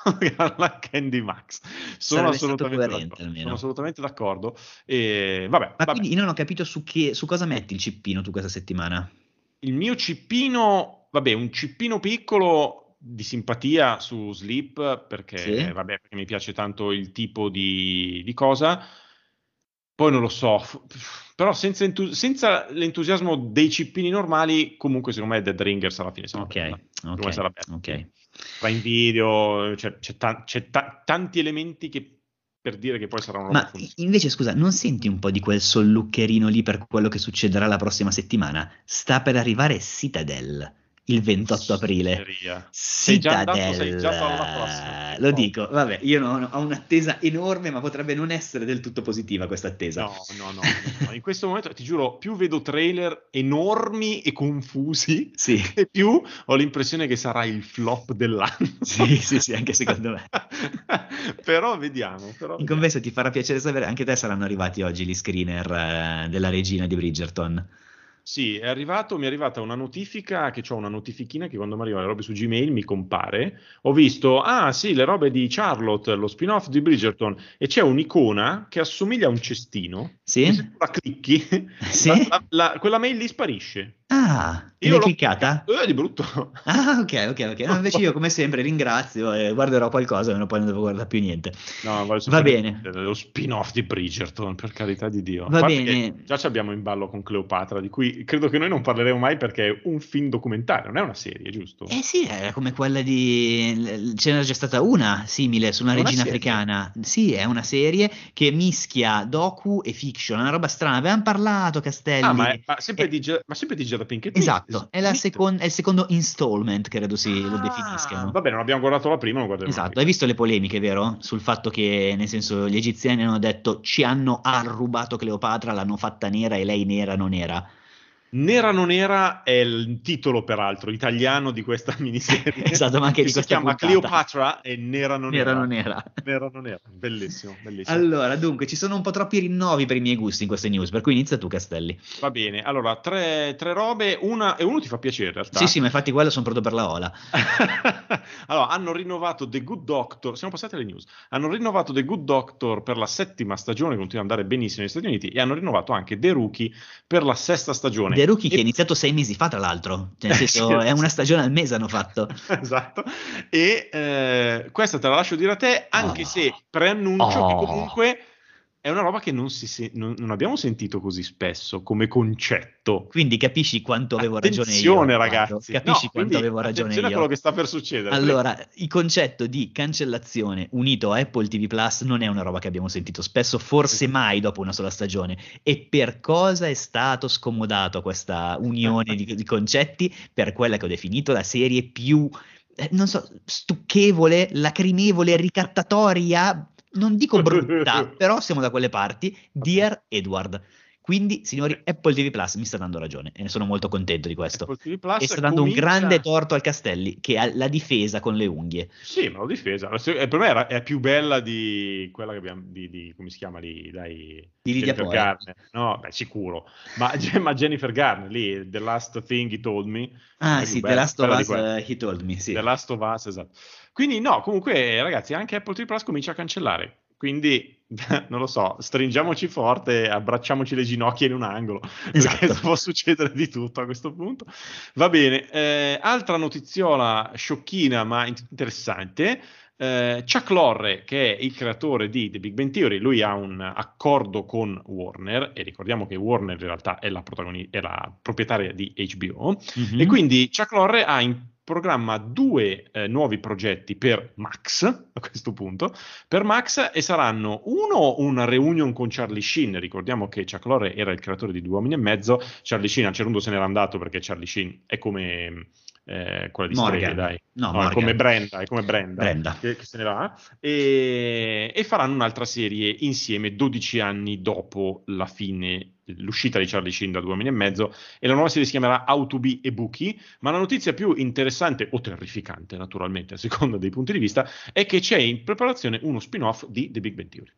la Candy Max, sono Sarebbe stato assolutamente coerente d'accordo, almeno. sono assolutamente d'accordo. E vabbè, Ma vabbè. quindi io non ho capito su, che, su cosa metti il cippino tu questa settimana. Il mio cippino, vabbè, un cippino piccolo di simpatia su Sleep, perché, Sì? vabbè, perché mi piace tanto il tipo di, di cosa. Poi non lo so, f- però senza, entu- senza l'entusiasmo dei cippini normali, comunque secondo me Dead Ringers alla fine sarà Ok, bella. Secondo me ok, sarà bella. ok. Prime Video, c'è, c'è ta- c'è ta- tanti elementi che, per dire che poi sarà una roba Ma funzionale. invece, scusa, non senti un po' di quel solluccherino lì per quello che succederà la prossima settimana? Sta per arrivare Citadel il ventotto aprile. Masseria. Sei già andato, sei già alla prossima. Citadel, Che lo paura. dico, vabbè, io non- ho un'attesa enorme, ma potrebbe non essere del tutto positiva questa attesa. No, no, no, no, no. In questo momento ti giuro, più vedo trailer enormi e confusi, Sì, e più ho l'impressione che sarà il flop dell'anno. sì, sì, sì, anche secondo me. Però vediamo, però In vediamo. compenso ti farà piacere sapere, anche te saranno arrivati oggi gli screener eh, della regina di Bridgerton. Sì, è arrivato, mi è arrivata una notifica, che ho una notifichina che quando mi arrivano le robe su Gmail mi compare. Ho visto, ah sì, le robe di Charlotte, lo spin-off di Bridgerton, e c'è un'icona che assomiglia a un cestino, Sì? che se tu la clicchi, Sì? la- la- la- quella mail lì sparisce. Ah, e Io l'hai l'ho cliccata? cliccato, eh, di brutto. Ah, ok, ok, ok. No, invece io come sempre ringrazio e guarderò qualcosa, ma poi non devo guardare più niente. No, voglio Va semplicemente bene, lo spin-off di Bridgerton, per carità di Dio. A va parte che bene. già ci abbiamo in ballo con Cleopatra, di cui credo che noi non parleremo mai perché è un film documentario, non è una serie, giusto? Eh sì, è come quella di... Ce n'era già stata una simile su una È una regina serie. africana. Sì, è una serie che mischia docu e fiction, è una roba strana. Avevamo parlato, Ah, Castelli. ma, è- ma sempre È- di, Ge- ma sempre di Jada Pinkett Smith. Esatto, è, la Smith. secon- è il secondo installment, credo si lo Ah, definiscano. vabbè, non abbiamo guardato la prima, non guarderemo Esatto, anche hai visto le polemiche, vero? Sul fatto che, nel senso, gli egiziani hanno detto ci hanno arrubato Cleopatra, l'hanno fatta nera e lei nera non era. Nera non era è il titolo, peraltro, italiano di questa miniserie. Esatto, ma anche che di si questa chiama puntata. Cleopatra e Nera non Nera era. non era. Nera non era. Bellissimo, bellissimo. Allora, dunque, ci sono un po' troppi rinnovi per i miei gusti in queste news, per cui inizia tu, Castelli. Va bene, allora, tre, tre robe, una, e uno ti fa piacere in realtà. Sì, sì, ma infatti quello sono pronto per la ola. Allora, hanno rinnovato The Good Doctor, siamo passati alle news, hanno rinnovato The Good Doctor per la settima stagione, continua ad andare benissimo negli Stati Uniti, e hanno rinnovato anche The Rookie per la sesta stagione. The Rookie E- che è iniziato sei mesi fa, tra l'altro. Cioè, nel Eh, senso, sì, è una sì. stagione al mese hanno fatto. Esatto, e eh, questa te la lascio dire a te, anche Oh. se preannuncio che Oh. comunque è una roba che non, si se- non, non abbiamo sentito così spesso come concetto. Quindi capisci quanto avevo ragione io. Attenzione, Guardo, ragazzi. capisci No, quanto quindi avevo ragione attenzione a io. quello che sta per succedere. Allora, il concetto di cancellazione unito a Apple T V Plus non è una roba che abbiamo sentito spesso, forse Esatto. mai dopo una sola stagione. E per cosa è stato scomodato questa unione di, di concetti? Per quella che ho definito la serie più, eh, non so, stucchevole, lacrimevole, ricattatoria, non dico brutta, però siamo da quelle parti, Dear Edward. Quindi, signori, Apple T V Plus mi sta dando ragione e ne sono molto contento di questo. Apple T V Plus e sta dando comincia... un grande torto al Castelli, che ha la difesa con le unghie. Sì, ma l'ho difesa. Per me era, è più bella di quella che abbiamo, di, di come si chiama lì, dai, di Lydia Jennifer Poe. Garner. No, beh, sicuro. Ma, ma Jennifer Garner lì, The Last Thing He Told Me. Ah sì, bella, The Last of Us, uh, He Told Me, sì. The Last of Us, esatto. Quindi no, comunque ragazzi, anche Apple T V Plus comincia a cancellare. Quindi, non lo so, stringiamoci forte, abbracciamoci le ginocchia in un angolo, Esatto. perché può succedere di tutto a questo punto. Va bene, eh, altra notiziola sciocchina ma interessante. Eh, Chuck Lorre, che è il creatore di The Big Bang Theory, lui ha un accordo con Warner, e ricordiamo che Warner in realtà è la, protagoni- è la proprietaria di H B O, Mm-hmm. e quindi Chuck Lorre ha in programma due eh, nuovi progetti per Max, a questo punto, per Max, e saranno uno una reunion con Charlie Sheen. Ricordiamo che Chuck Lorre era il creatore di Due Uomini e Mezzo, Charlie Sheen a un certo punto se n'era andato perché Charlie Sheen è come eh, quella di Morgan. Streghe, dai. No, no è come Brenda, è come Brenda, Brenda. Che, che se ne va, e, e faranno un'altra serie insieme dodici anni dopo la fine, l'uscita di Charlie Sheen da Due Uomini e Mezzo, e la nuova serie si chiamerà How to Be a Bookie. Ma la notizia più interessante o terrificante, naturalmente, a seconda dei punti di vista, è che c'è in preparazione uno spin-off di The Big Bang Theory.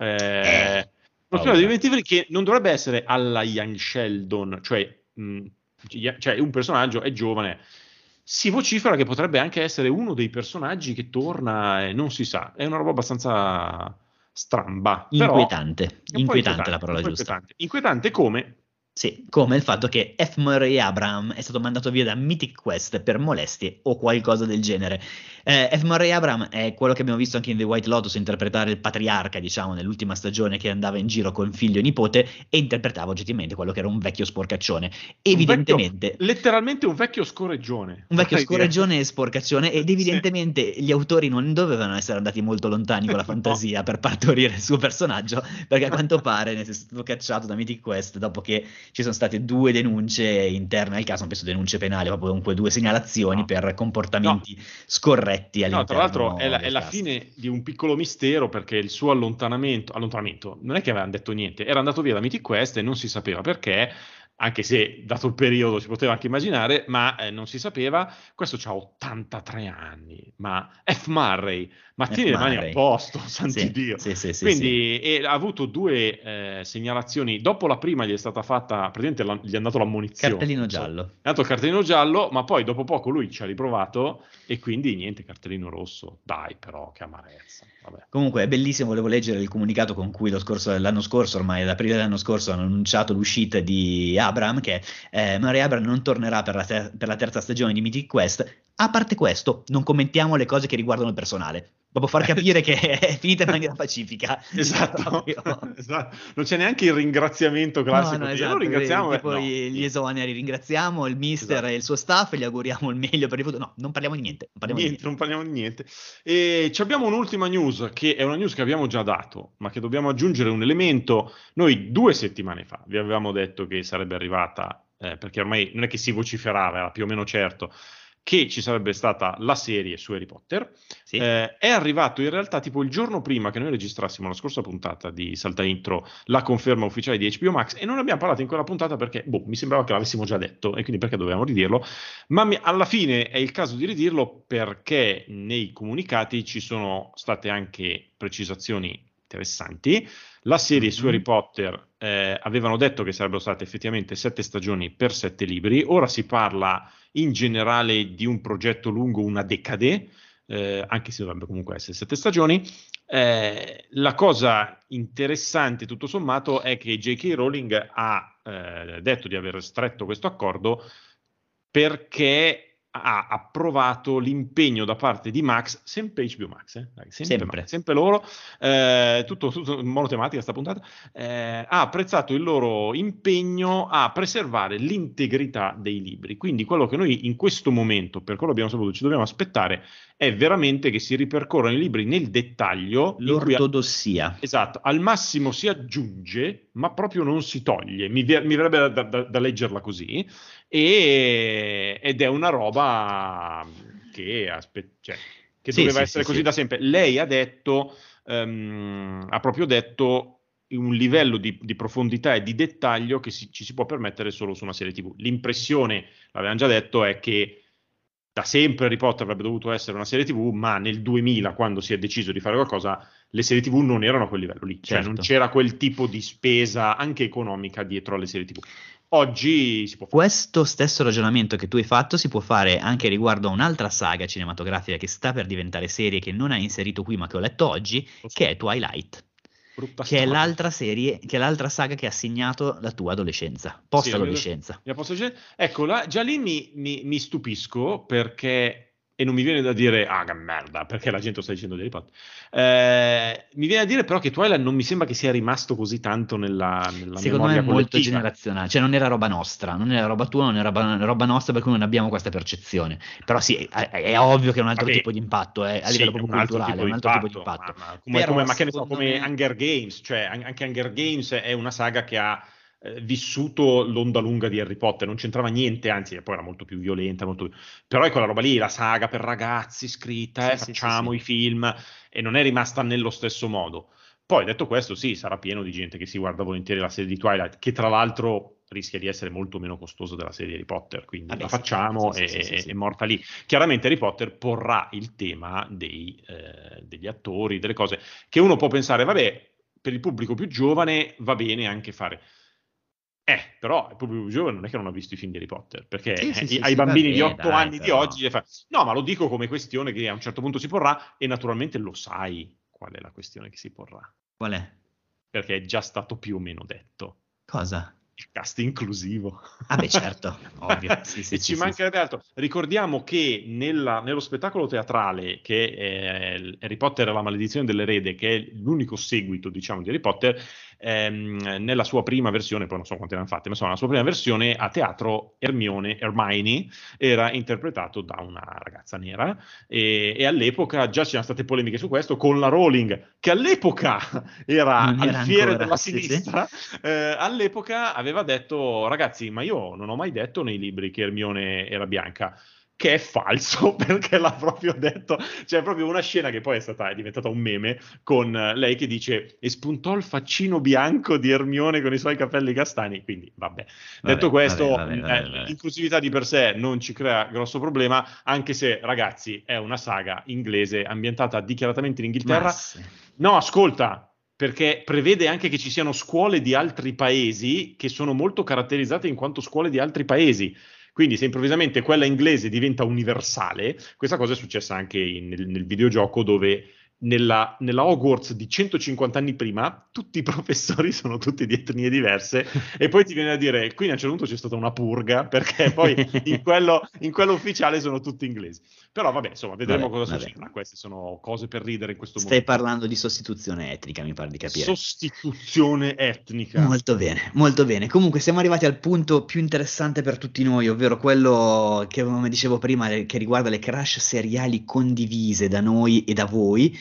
Eh, eh, uno spin-off di The Big Bang Theory che non dovrebbe essere alla Young Sheldon, cioè, mh, cioè un personaggio è giovane. Si vocifera che potrebbe anche essere uno dei personaggi che torna e non si sa. È una roba abbastanza stramba. Inquietante. Però, inquietante, inquietante la parola giusta. Inquietante. inquietante come... Sì, come il fatto che F. Murray Abraham è stato mandato via da Mythic Quest per molestie o qualcosa del genere. Eh, F. Murray Abraham è quello che abbiamo visto anche in The White Lotus interpretare il patriarca, diciamo, nell'ultima stagione, che andava in giro con figlio e nipote e interpretava oggettivamente quello che era un vecchio sporcaccione. Evidentemente... Un vecchio, letteralmente un vecchio scorreggione. Un vecchio scorreggione dire. e sporcaccione, ed evidentemente sì. Gli autori non dovevano essere andati molto lontani con la fantasia no. per partorire il suo personaggio, perché a quanto pare ne è stato cacciato da Mythic Quest dopo che ci sono state due denunce interne al caso, non penso denunce penali, proprio comunque due segnalazioni no. per comportamenti no. scorretti all'interno. No, tra l'altro è la, è la fine di un piccolo mistero, perché il suo allontanamento, allontanamento non è che avevano detto niente, era andato via da Mythic Quest e non si sapeva perché, anche se dato il periodo si poteva anche immaginare, ma eh, non si sapeva. Questo c'ha ottantatré anni, ma F. Murray, ma F. tieni le mani Murray. a posto, santi sì, Dio. Sì, sì, sì, Quindi sì. E ha avuto due eh, segnalazioni. Dopo la prima gli è stata fatta, praticamente la, gli è andato l'ammonizione. Cartellino giallo. È andato il cartellino giallo, ma poi dopo poco lui ci ha riprovato e quindi niente, cartellino rosso. Dai però, che amarezza. Vabbè. Comunque è bellissimo, volevo leggere il comunicato con cui lo scorso, l'anno scorso, ormai ad aprile dell'anno scorso, hanno annunciato l'uscita di Abraham, che eh, Murray Abraham non tornerà per la, ter- per la terza stagione di Mythic Quest. A parte questo, non commentiamo le cose che riguardano il personale, proprio far capire che è finita in maniera pacifica. Esatto. esatto, non c'è neanche il ringraziamento classico. No, no, di, esatto. Lo ringraziamo, tipo no. gli esoneri, ringraziamo il mister esatto. e il suo staff e gli auguriamo il meglio per il futuro. No, non parliamo di niente. Non parliamo, niente, di niente. Non parliamo di niente. E ci abbiamo un'ultima news, che è una news che abbiamo già dato, ma che dobbiamo aggiungere un elemento. Noi due settimane fa vi avevamo detto che sarebbe arrivata, eh, perché ormai non è che si vociferava, era più o meno certo, che ci sarebbe stata la serie su Harry Potter. Sì. Eh, è arrivato in realtà tipo il giorno prima che noi registrassimo la scorsa puntata di Salta Intro la conferma ufficiale di H B O Max, e non abbiamo parlato in quella puntata perché boh, mi sembrava che l'avessimo già detto e quindi perché dovevamo ridirlo, ma mi, alla fine è il caso di ridirlo perché nei comunicati ci sono state anche precisazioni interessanti. La serie mm-hmm. su Harry Potter eh, avevano detto che sarebbero state effettivamente sette stagioni per sette libri, ora si parla in generale di un progetto lungo una decade, eh, anche se dovrebbe comunque essere sette stagioni. Eh, la cosa interessante tutto sommato è che J K. Rowling ha eh, detto di aver stretto questo accordo perché ha approvato l'impegno da parte di Max, sempre H B O Max, eh? Dai, sempre, sempre. Max, sempre loro, eh, tutto, tutto monotematica sta puntata, eh, ha apprezzato il loro impegno a preservare l'integrità dei libri. Quindi quello che noi in questo momento, per quello abbiamo saputo, ci dobbiamo aspettare è veramente che si ripercorrano i libri nel dettaglio. L'ortodossia. A, esatto, al massimo si aggiunge, ma proprio non si toglie. Mi, mi verrebbe da, da, da leggerla così. E, ed è una roba che, aspe- cioè, che sì, doveva sì, essere sì, così sì. da sempre. Lei ha detto, um, ha proprio detto, un livello di, di profondità e di dettaglio che si, ci si può permettere solo su una serie tivù. L'impressione, l'avevamo già detto, è che da sempre Harry Potter avrebbe dovuto essere una serie tivù, ma nel duemila, quando si è deciso di fare qualcosa, le serie tivù non erano a quel livello lì, cioè Certo. non c'era quel tipo di spesa anche economica dietro alle serie tivù. Oggi si può fare. Questo stesso ragionamento che tu hai fatto si può fare anche riguardo a un'altra saga cinematografica che sta per diventare serie, che non hai inserito qui ma che ho letto oggi, Lo so. che è Twilight, Brutta che è storia. l'altra serie, che è l'altra saga che ha segnato la tua adolescenza, post-adolescenza. Sì, la mia- la mia post- ecco, là- già lì mi, mi- mi stupisco perché, e non mi viene da dire, ah, che merda, perché la gente lo sta dicendo di Harry Potter. Eh, mi viene da dire però che Twilight non mi sembra che sia rimasto così tanto nella, nella Secondo me è memoria molto collettiva. generazionale, cioè non era roba nostra, non era roba tua, non era roba, roba nostra, per cui non abbiamo questa percezione. Però sì, è, è ovvio che è un altro Vabbè, tipo di impatto, è, a sì, livello è proprio un altro culturale, tipo è un di altro tipo di impatto, impatto. ma, ma come, Però come, ma che ne so, secondo come me- Hunger Games, cioè an- anche Hunger Games è una saga che ha eh, vissuto l'onda lunga di Harry Potter, non c'entrava niente, anzi poi era molto più violenta, molto più... però è quella roba lì, la saga per ragazzi scritta, Sì, eh, sì, sì, facciamo sì. i film, e non è rimasta nello stesso modo. Poi detto questo, sì, sarà pieno di gente che si guarda volentieri la serie di Twilight, che tra l'altro rischia di essere molto meno costosa della serie di Harry Potter, quindi Vabbè, la sì, facciamo sì, e sì, sì, sì, sì. è morta lì. Chiaramente Harry Potter porrà il tema dei, eh, degli attori, delle cose che uno può pensare, vabbè, per il pubblico più giovane va bene anche fare. Eh, però il pubblico più giovane non è che non ha visto i film di Harry Potter, perché Sì, sì, eh, sì, ai sì, va bambini di bene, otto dai, anni di però. oggi gli fa... No, ma lo dico come questione che a un certo punto si porrà e naturalmente lo sai qual è la questione che si porrà, Qual è? perché è già stato più o meno detto. Cosa? Il cast inclusivo. Ah beh, certo, ovvio. Sì, sì, E sì, ci sì, sì. mancherebbe altro. Ricordiamo che nella- nello spettacolo teatrale che è Harry Potter e la maledizione dell'erede, che è l'unico seguito, diciamo, di Harry Potter, ehm, nella sua prima versione, poi non so quante ne hanno fatte, ma insomma, la sua prima versione a teatro Hermione, Hermione, era interpretato da una ragazza nera e, e all'epoca già c'erano state polemiche su questo con la Rowling, che all'epoca era Non era alfiere ancora, della sì, sì. sinistra, eh, all'epoca aveva detto, ragazzi, ma io non ho mai detto nei libri che Hermione era bianca, che è falso, perché l'ha proprio detto. C'è proprio una scena che poi è stata è diventata un meme con eh, lei che dice e spuntò il faccino bianco di Hermione con i suoi capelli castani, quindi vabbè. Detto Vabbè, questo, vabbè, mh, vabbè, eh, vabbè, vabbè. l'inclusività di per sé non ci crea grosso problema, anche se, ragazzi, è una saga inglese ambientata dichiaratamente in Ma Inghilterra. sì. No, ascolta, perché prevede anche che ci siano scuole di altri paesi che sono molto caratterizzate in quanto scuole di altri paesi. Quindi se improvvisamente quella inglese diventa universale, questa cosa è successa anche in- nel, nel videogioco dove nella, nella Hogwarts di centocinquanta anni prima tutti i professori sono tutti di etnie diverse e poi ti viene a dire, qui a un certo punto c'è stata una purga perché poi in quello, in quello ufficiale sono tutti inglesi. Però vabbè, insomma, vedremo Vabbè, cosa vabbè. succederà. Queste sono cose per ridere in questo Stai momento. parlando di sostituzione etnica, mi pare di capire. Sostituzione etnica. Molto bene, molto bene. Comunque siamo arrivati al punto più interessante per tutti noi, ovvero quello che, come dicevo prima, eh, che riguarda le crush seriali condivise da noi e da voi.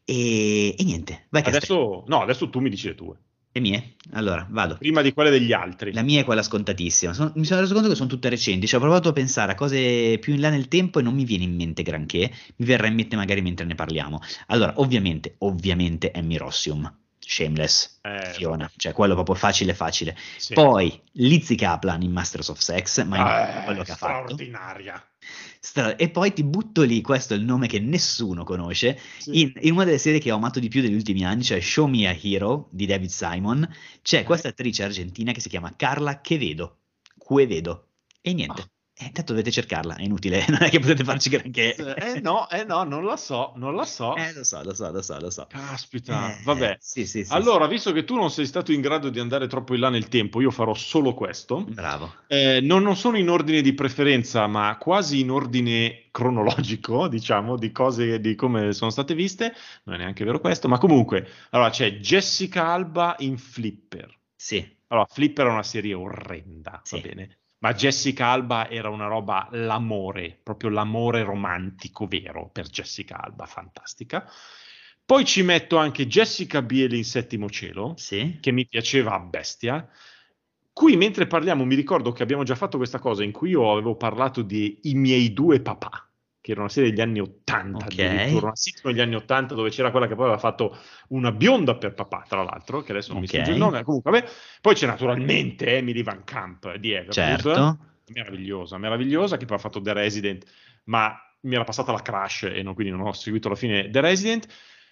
E, e niente, vai Casper. Adesso, no, adesso tu mi dici le tue. Le mie? Allora, vado. Prima di quelle degli altri. La mia è quella scontatissima. Sono- mi sono reso conto che sono tutte recenti. Cioè, ho provato a pensare a cose più in là nel tempo e non mi viene in mente granché. Mi verrà in mente magari mentre ne parliamo. Allora, ovviamente, ovviamente Amy Rossum. Shameless, Eh, Fiona, vabbè. cioè quello proprio facile facile. Sì. Poi Lizzie Kaplan in Masters of Sex, ma in Eh, quello che ha fatto. straordinaria. Stra- e poi ti butto lì, questo è il nome che nessuno conosce, Sì. in, in una delle serie che ho amato di più degli ultimi anni, cioè Show Me a Hero di David Simon, c'è Eh. questa attrice argentina che si chiama Carla Quevedo, Quevedo, e niente. Ah. Eh, tanto dovete cercarla, è inutile, non è che potete farci granché. Eh no, eh no, non la so, non la so. Eh, lo so, lo so, lo so, lo so. Caspita, Eh, vabbè. sì, sì, sì, Allora, visto che tu non sei stato in grado di andare troppo in là nel tempo, io farò solo questo. sì. Bravo. Eh, non, non sono in ordine di preferenza, ma quasi in ordine cronologico, diciamo, di cose di come sono state viste. Non è neanche vero questo, ma comunque, allora c'è Jessica Alba in Flipper. Sì, Allora, Flipper è una serie orrenda, sì. va bene? Ma Jessica Alba era una roba, l'amore, proprio l'amore romantico vero per Jessica Alba, fantastica. Poi ci metto anche Jessica Biel in Settimo Cielo, Sì. che mi piaceva a bestia. Qui mentre parliamo mi ricordo che abbiamo già fatto questa cosa in cui io avevo parlato di I miei due papà. che era una serie degli anni ottanta, Ok. addirittura, una sitcom degli anni ottanta, dove c'era quella che poi aveva fatto una bionda per papà, tra l'altro, che adesso non mi Ok. sfugge il nome, comunque vabbè. Poi c'è naturalmente Emily Van Camp di Everwood, Certo. meravigliosa, meravigliosa, che poi ha fatto The Resident, ma mi era passata la crash e non, quindi non ho seguito alla fine The Resident.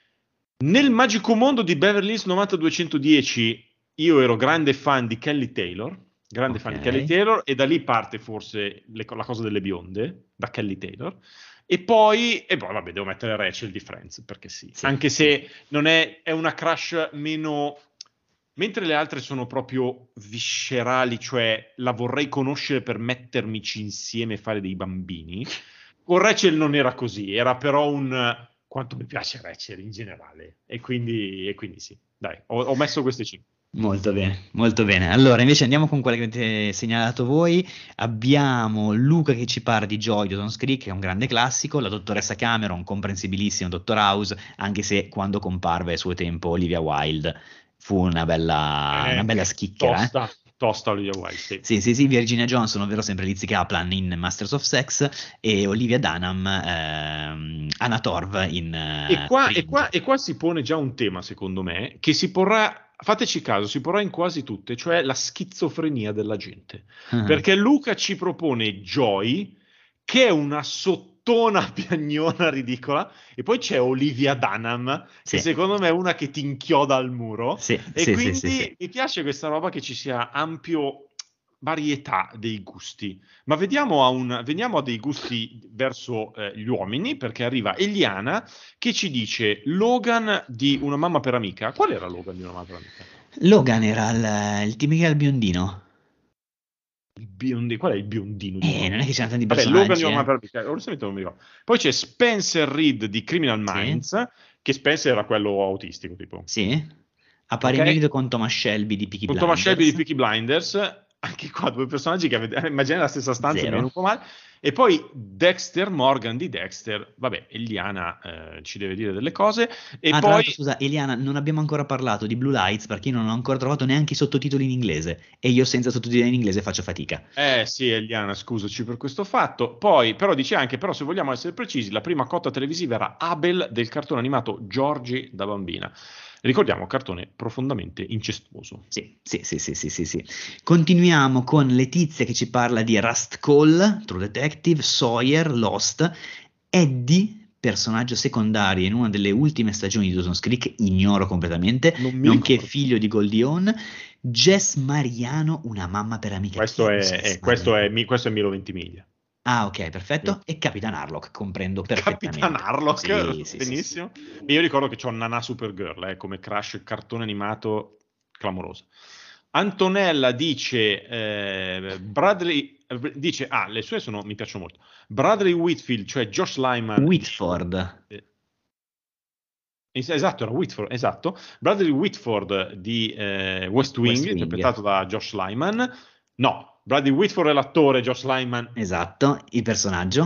Nel magico mondo di Beverly Hills nove due uno zero io ero grande fan di Kelly Taylor, grande Ok. fan di Kelly Taylor, e da lì parte forse le- la cosa delle bionde, da Kelly Taylor. E poi, e poi vabbè, devo mettere Rachel di Friends, perché sì. Sì, Anche sì. se non è, è una crush meno... Mentre le altre sono proprio viscerali, cioè la vorrei conoscere per mettermici insieme e fare dei bambini, con Rachel non era così, era però un... quanto mi piace Rachel in generale. E quindi, e quindi sì, dai, ho, ho messo queste cinque. Molto bene, molto bene. Allora, invece andiamo con quella che avete segnalato voi. Abbiamo Luca che ci parla di Joy di Dawson's Creek, che è un grande classico, la dottoressa Cameron, comprensibilissimo, Dottor House, anche se quando comparve a suo tempo Olivia Wilde fu una bella, una Eh, bella schicchera, eh. tosta, tosta Olivia Wilde, sì. Sì, sì, sì, Virginia Johnson, ovvero sempre Lizzie Kaplan in Masters of Sex e Olivia Dunham, ehm, Anna Torv in E eh, qua, e, Fringe. qua, e qua si pone già un tema, secondo me, che si porrà, fateci caso, si porrà in quasi tutte, cioè la schizofrenia della gente. Perché Luca ci propone Joy, che è una sottona piagnona ridicola, e poi c'è Olivia Dunham, che Sì, secondo me è una che ti inchioda al muro, sì, e sì, sì, sì, sì. quindi mi piace questa roba che ci sia ampio varietà dei gusti. Ma vediamo a un, veniamo a dei gusti verso eh, gli uomini, perché arriva Eliana che ci dice Logan di Una mamma per amica. Qual era Logan di Una mamma per amica? Logan era il, il team il biondino. Il biondi- Qual è il biondino di Una Eh, mamma non per è che c'erano tanti amica? Vabbè, Logan di personaggi, Una mamma eh. per amica, onestamente non mi ricordo. Poi c'è Spencer Reed di Criminal Sì, Minds, che Spencer era quello autistico, tipo. sì. A pari Ok? merito con Thomas Shelby di Peaky Con Thomas Shelby di Blinders. Peaky Blinders, anche qua due personaggi che avete, immaginate la stessa stanza, mi viene Zero. un po' male. E poi Dexter Morgan di Dexter, vabbè, Eliana eh, ci deve dire delle cose. E Ah, tra poi, l'altro, scusa, Eliana, non abbiamo ancora parlato di Blue Lights perché io non ho ancora trovato neanche i sottotitoli in inglese e io senza sottotitoli in inglese faccio fatica. eh sì, Eliana, scusaci per questo fatto. Poi, però, dice anche, però, se vogliamo essere precisi, la prima cotta televisiva era Abel del cartone animato Georgie da bambina. Ricordiamo, cartone profondamente incestuoso. Sì, sì, sì, sì, sì, sì, sì. Continuiamo con Letizia che ci parla di Rust Cole, True Detective, Sawyer, Lost, Eddie, personaggio secondario in una delle ultime stagioni di Dawson's Creek, ignoro completamente, Non mi nonché ricordo. figlio di Goldie Hawn, Jess Mariano, una mamma per amica. Questo Chi è, Jess è- questo è, Mariano? mi- questo è Milo Ventimiglia. Ah, ok, perfetto. E Capitan Harlock, comprendo Capitan perfettamente. Sì, Harlock, sì, sì, sì. benissimo. Io ricordo che c'ho Nana Supergirl, eh, come crush cartone animato clamoroso. Antonella dice, eh, Bradley, eh, dice, ah, le sue sono, mi piacciono molto. Bradley Whitfield, cioè Josh Lyman. di- Whitford. eh, es- esatto, era Whitford, esatto. Bradley Whitford di eh, West Wing, West Wing. interpretato da Josh Lyman. No, Bradley Whitford è l'attore, Josh Lyman. Esatto, il personaggio.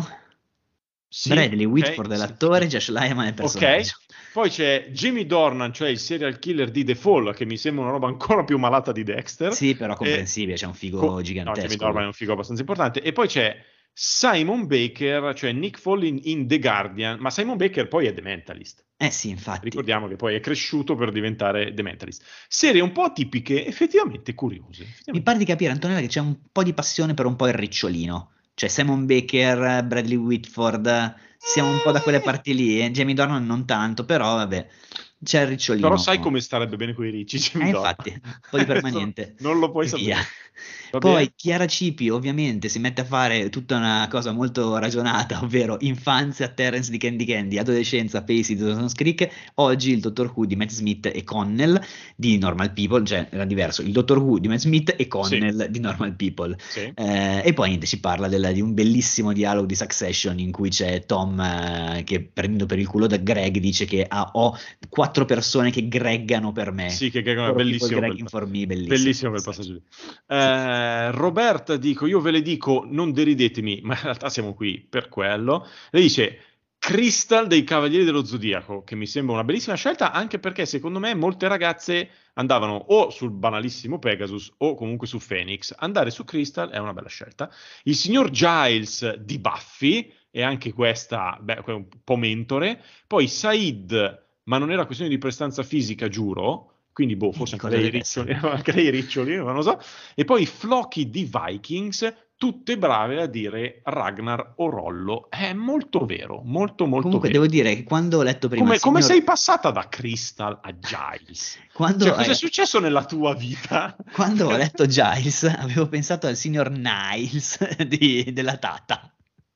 Sì, Bradley ok, Whitford è sì, l'attore, sì. Josh Lyman è il Ok, personaggio. poi c'è Jimmy Dornan, cioè il serial killer di The Fall, che mi sembra una roba ancora più malata di Dexter. Sì, però E... comprensibile, c'è un figo co- No, Jimmy gigantesco Dornan è lui. un figo abbastanza importante. E poi c'è Simon Baker, cioè Nick Foley in The Guardian, ma Simon Baker poi è The Mentalist. Eh sì, infatti. Ricordiamo che poi è cresciuto per diventare The Mentalist. Serie un po' atipiche, effettivamente curiose. Mi Effettivamente pare di capire, Antonella, che c'è un po' di passione per un po' il ricciolino. Cioè Simon Baker, Bradley Whitford, siamo un po' da quelle Eh, parti lì. eh. Jamie Dornan non tanto, però vabbè, c'è il Però ricciolino. sai come starebbe bene con i ricci, Eh, Jimmy Dornan. infatti, un po' di Adesso permanente non lo puoi e via. sapere. Va Poi bene? Chiara Cipi ovviamente si mette a fare tutta una cosa molto ragionata, ovvero infanzia Terence di Candy Candy, adolescenza Pacey di Dawson's Creek, oggi il Dottor Who di Matt Smith e Connell di Normal People, cioè era diverso, il Dottor Who di Matt Smith e Sì, Connell di Normal People. sì. Eh, e poi niente, ci parla del- di un bellissimo dialogo di Succession in cui c'è Tom eh, che prendendo per il culo da Greg dice che ah, ho quattro persone che greggano per me. Sì, che, che è Four people bellissimo quel, gregging for me, bellissimo. bellissimo quel passaggio lì. Eh, Roberta, dico, io ve le dico, non deridetemi, ma in realtà siamo qui per quello. Lei dice Crystal dei Cavalieri dello Zodiaco, che mi sembra una bellissima scelta, anche perché secondo me molte ragazze andavano o sul banalissimo Pegasus o comunque su Phoenix. Andare su Crystal è una bella scelta. Il signor Giles di Buffy, e anche questa beh, un po' mentore. Poi Said, ma non era questione di prestanza fisica, giuro, quindi boh, forse anche lei, riccioli, anche lei riccioli, non lo so. E poi Floki di Vikings, tutte brave a dire Ragnar o Rollo. È molto vero, molto molto Comunque vero. devo dire che quando ho letto prima... Come, signor... come sei passata da Crystal a Giles? Quando, cioè, cosa eh, è successo nella tua vita? Quando ho letto Giles avevo pensato al signor Niles di, della Tata.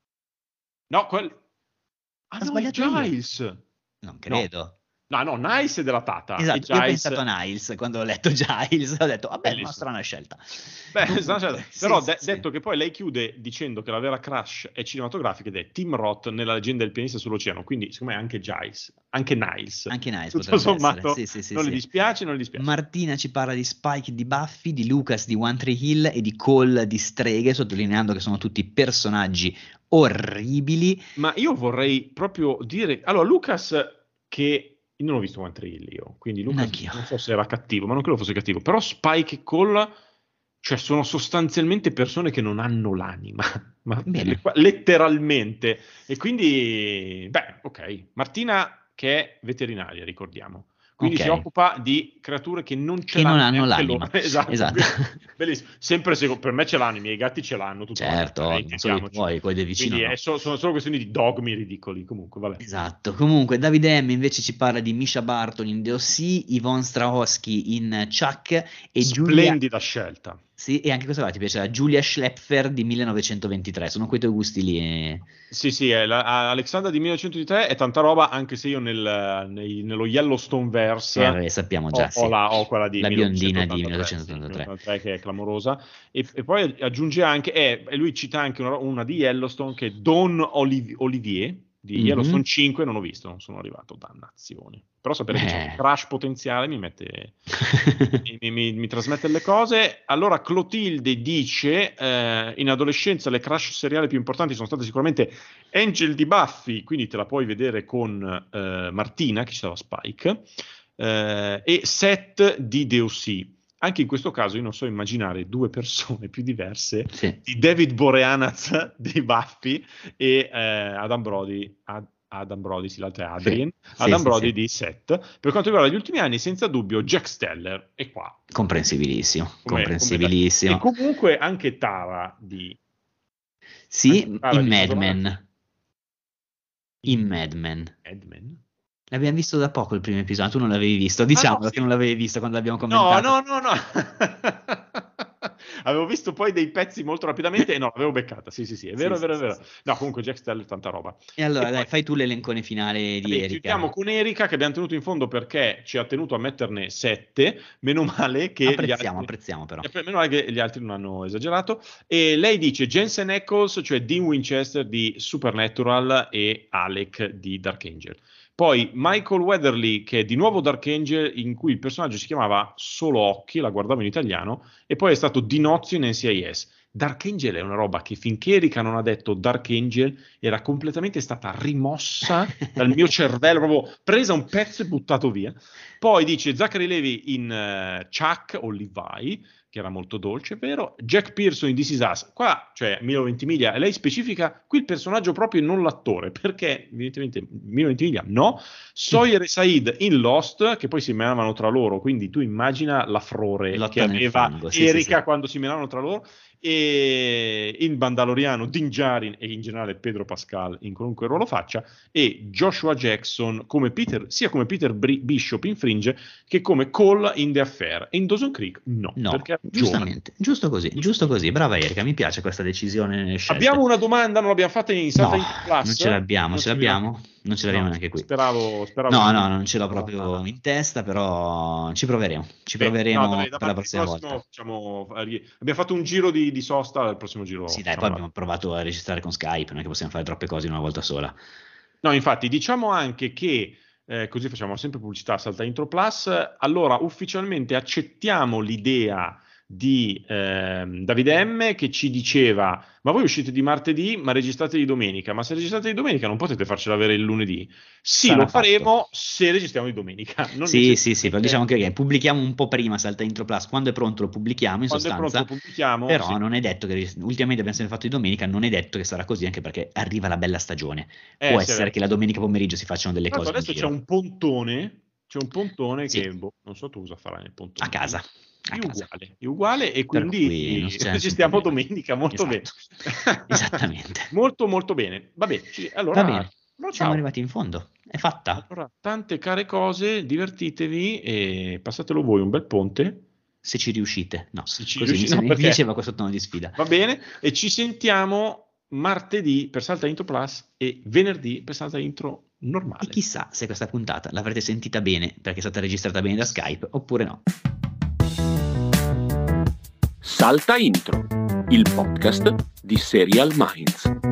No, quel... Ah, Ho no, è sbagliato io. Giles. Non credo. No, no, Nice è della Tata. Esatto, e Giles... io ho pensato a Niles quando ho letto Giles, ho detto, vabbè, Bellissimo. una strana scelta. Beh, Comunque, strana scelta. sì, Però sì, de- sì. detto che poi lei chiude dicendo che la vera crush è cinematografica ed è Tim Roth nella Leggenda del pianista sull'oceano, quindi secondo me anche Giles, anche Niles. Anche Niles Tutto potrebbe sommato, essere. Sì, sì, sì, non sì. le dispiace, non le dispiace. Martina ci parla di Spike di Buffy, di Lucas di One Tree Hill e di Cole di Streghe, sottolineando che sono tutti personaggi orribili. Ma io vorrei proprio dire... Allora, Lucas, che... Io non ho visto One Tree Hill io, quindi Lucas Neanch'io. non so se era cattivo, ma non credo fosse cattivo. Però Spike e Cole, cioè sono sostanzialmente persone che non hanno l'anima, ma Bene. letteralmente. E quindi, beh, ok. Martina che è veterinaria, ricordiamo. Quindi Ok. si occupa di creature che non ce Che non l'hanno hanno neanche l'anima. loro. Esatto. Esatto. Bellissimo. Sempre se per me ce l'hanno, i miei gatti ce l'hanno. Tutto Certo, quanto, eh, non solo i intendiamoci. tuoi, quelli del vicino. Quindi No. è so- sono solo questioni di dogmi ridicoli. Comunque, vabbè. Esatto. Comunque, Davide M invece ci parla di Misha Barton in The O C, Yvonne Strahovski in Chuck e Giulia. Splendida scelta. Sì, e anche questa qua ti piace, Giulia Schlepfer di millenovecentoventitré. Sono quei tuoi gusti lì. Eh. Sì, sì, è la, Alexandra di millenovecentoventitré è tanta roba, anche se io nel, nei, nello Yellowstone verse Eh, sappiamo già, ho, sì. ho, la, ho quella di La biondina di millenovecentottantatré, millenovecentoottantatré. sì, che è clamorosa. E, e poi aggiunge anche, eh, e lui cita anche una, una di Yellowstone che è Don Oliv- Olivier, di Mhm. Yellowstone cinque, non ho visto, non sono arrivato, dannazione. Però sapere che c'è Eh. un crash potenziale mi mette... mi, mi, mi trasmette le cose. Allora Clotilde dice eh, in adolescenza le crush seriali più importanti sono state sicuramente Angel di Buffy, quindi te la puoi vedere con eh, Martina che ci stava Spike, eh, e Seth di D O C. Anche in questo caso io non so immaginare due persone più diverse Sì. di David Boreanaz di Buffy e eh, Adam Brody Ad- Adam Brody, sì, l'altro è Adrien, Sì, Adam sì, Brody sì. di Seth. Per quanto riguarda gli ultimi anni, senza dubbio Jack Steller è qua. Comprensibilissimo, Come- comprensibilissimo. come- e comunque anche Tara di... Sì, anche Tara in di Mad Casa Men. Blanca. In Mad Men. Mad Men? L'abbiamo visto da poco il primo episodio, tu non l'avevi visto. Diciamolo Ah, no, sì. che non l'avevi visto quando l'abbiamo No, commentato. no, no, no. Avevo visto poi dei pezzi molto rapidamente e no, l'avevo beccata. Sì, sì, sì, è vero, Sì, è vero, sì, è vero. sì, sì. No, comunque Jack Steller, tanta roba. E allora, E dai, poi- fai tu l'elencone finale di Vabbè, Erika. chiudiamo con Erika che abbiamo tenuto in fondo perché ci ha tenuto a metterne sette, meno male che gli Apprezziamo, altri, apprezziamo però. meno male che gli altri non hanno esagerato. E lei dice Jensen Ackles, cioè Dean Winchester di Supernatural e Alec di Dark Angel. Poi Michael Weatherly, che è di nuovo Dark Angel, in cui il personaggio si chiamava Solo Occhi, la guardavo in italiano, e poi è stato Dinozio in N C I S. Dark Angel è una roba che finché Erika non ha detto Dark Angel era completamente stata rimossa dal mio cervello, proprio presa un pezzo e buttato via. Poi dice Zachary Levi in uh, Chuck o Levi, che era molto dolce, è vero. Jack Pearson in This Is Us, qua, cioè Milo Ventimiglia, lei specifica qui il personaggio proprio e non l'attore, perché evidentemente Milo Ventimiglia no. Sawyer e Said in Lost, che poi si menavano tra loro, quindi tu immagina l'affrore Lotta che nel aveva fango, sì, Erika sì, sì. quando si menavano tra loro. E in Mandaloriano Din Djarin e in generale Pedro Pascal in qualunque ruolo faccia, e Joshua Jackson come Peter, sia come Peter Bri- Bishop in Fringe che come Cole in The Affair. E in Dawson Creek no, No, perché era giustamente, giusto così, giusto così. Brava Erika, mi piace questa decisione nelle scelte. Abbiamo una domanda, non l'abbiamo fatta in Salta No, in Plus? non ce l'abbiamo, Non ce ce l'abbiamo, non ce l'abbiamo no, neanche qui. Speravo, speravo No, di- no, non ce l'ho proprio in testa, però ci proveremo, ci Beh, proveremo no, dai, per la davanti prossima al prossimo, volta. facciamo, abbiamo fatto un giro di, di sosta, al prossimo giro Sì, dai, facciamo poi la- abbiamo provato a registrare con Skype, non è che possiamo fare troppe cose in una volta sola. No, infatti, diciamo anche che, eh, così facciamo sempre pubblicità a Salta Intro Plus, allora ufficialmente accettiamo l'idea di eh, Davide M che ci diceva: ma voi uscite di martedì ma registrate di domenica, ma se registrate di domenica non potete farcela avere il lunedì. Sì, Sarà lo faremo fatto. se registriamo di domenica. Non Sì, sì, sì, però diciamo che pubblichiamo un po' prima Salta Intro Plus, quando è pronto lo pubblichiamo in quando sostanza, è pronto lo pubblichiamo, però sì. non è detto che, ultimamente abbiamo sempre fatto di domenica, non è detto che sarà così, anche perché arriva la bella stagione, Eh, può sì, essere è che la domenica pomeriggio si facciano delle Tra cose l'altro in adesso c'è giro. un pontone, c'è un pontone Sì. che boh, non so tu cosa farai nel pontone. A casa. A È casa. uguale, è uguale e Per cui non quindi c'è nessun registriamo problema. domenica, molto Esatto. bene. Esattamente. Molto molto bene. Vabbè, ci- allora, Va bene, allora, siamo ciao. arrivati in fondo, è fatta. Allora, tante care cose, divertitevi e passatelo voi un bel ponte. Se ci riuscite, no, Se ci così mi, riuscite, no, mi perché- piaceva questo tono di sfida. Va bene, e ci sentiamo martedì per Salta Intro Plus e venerdì per Salta Intro normale. E chissà se questa puntata l'avrete sentita bene perché è stata registrata bene da Skype oppure no. Salta Intro, il podcast di Serial Minds.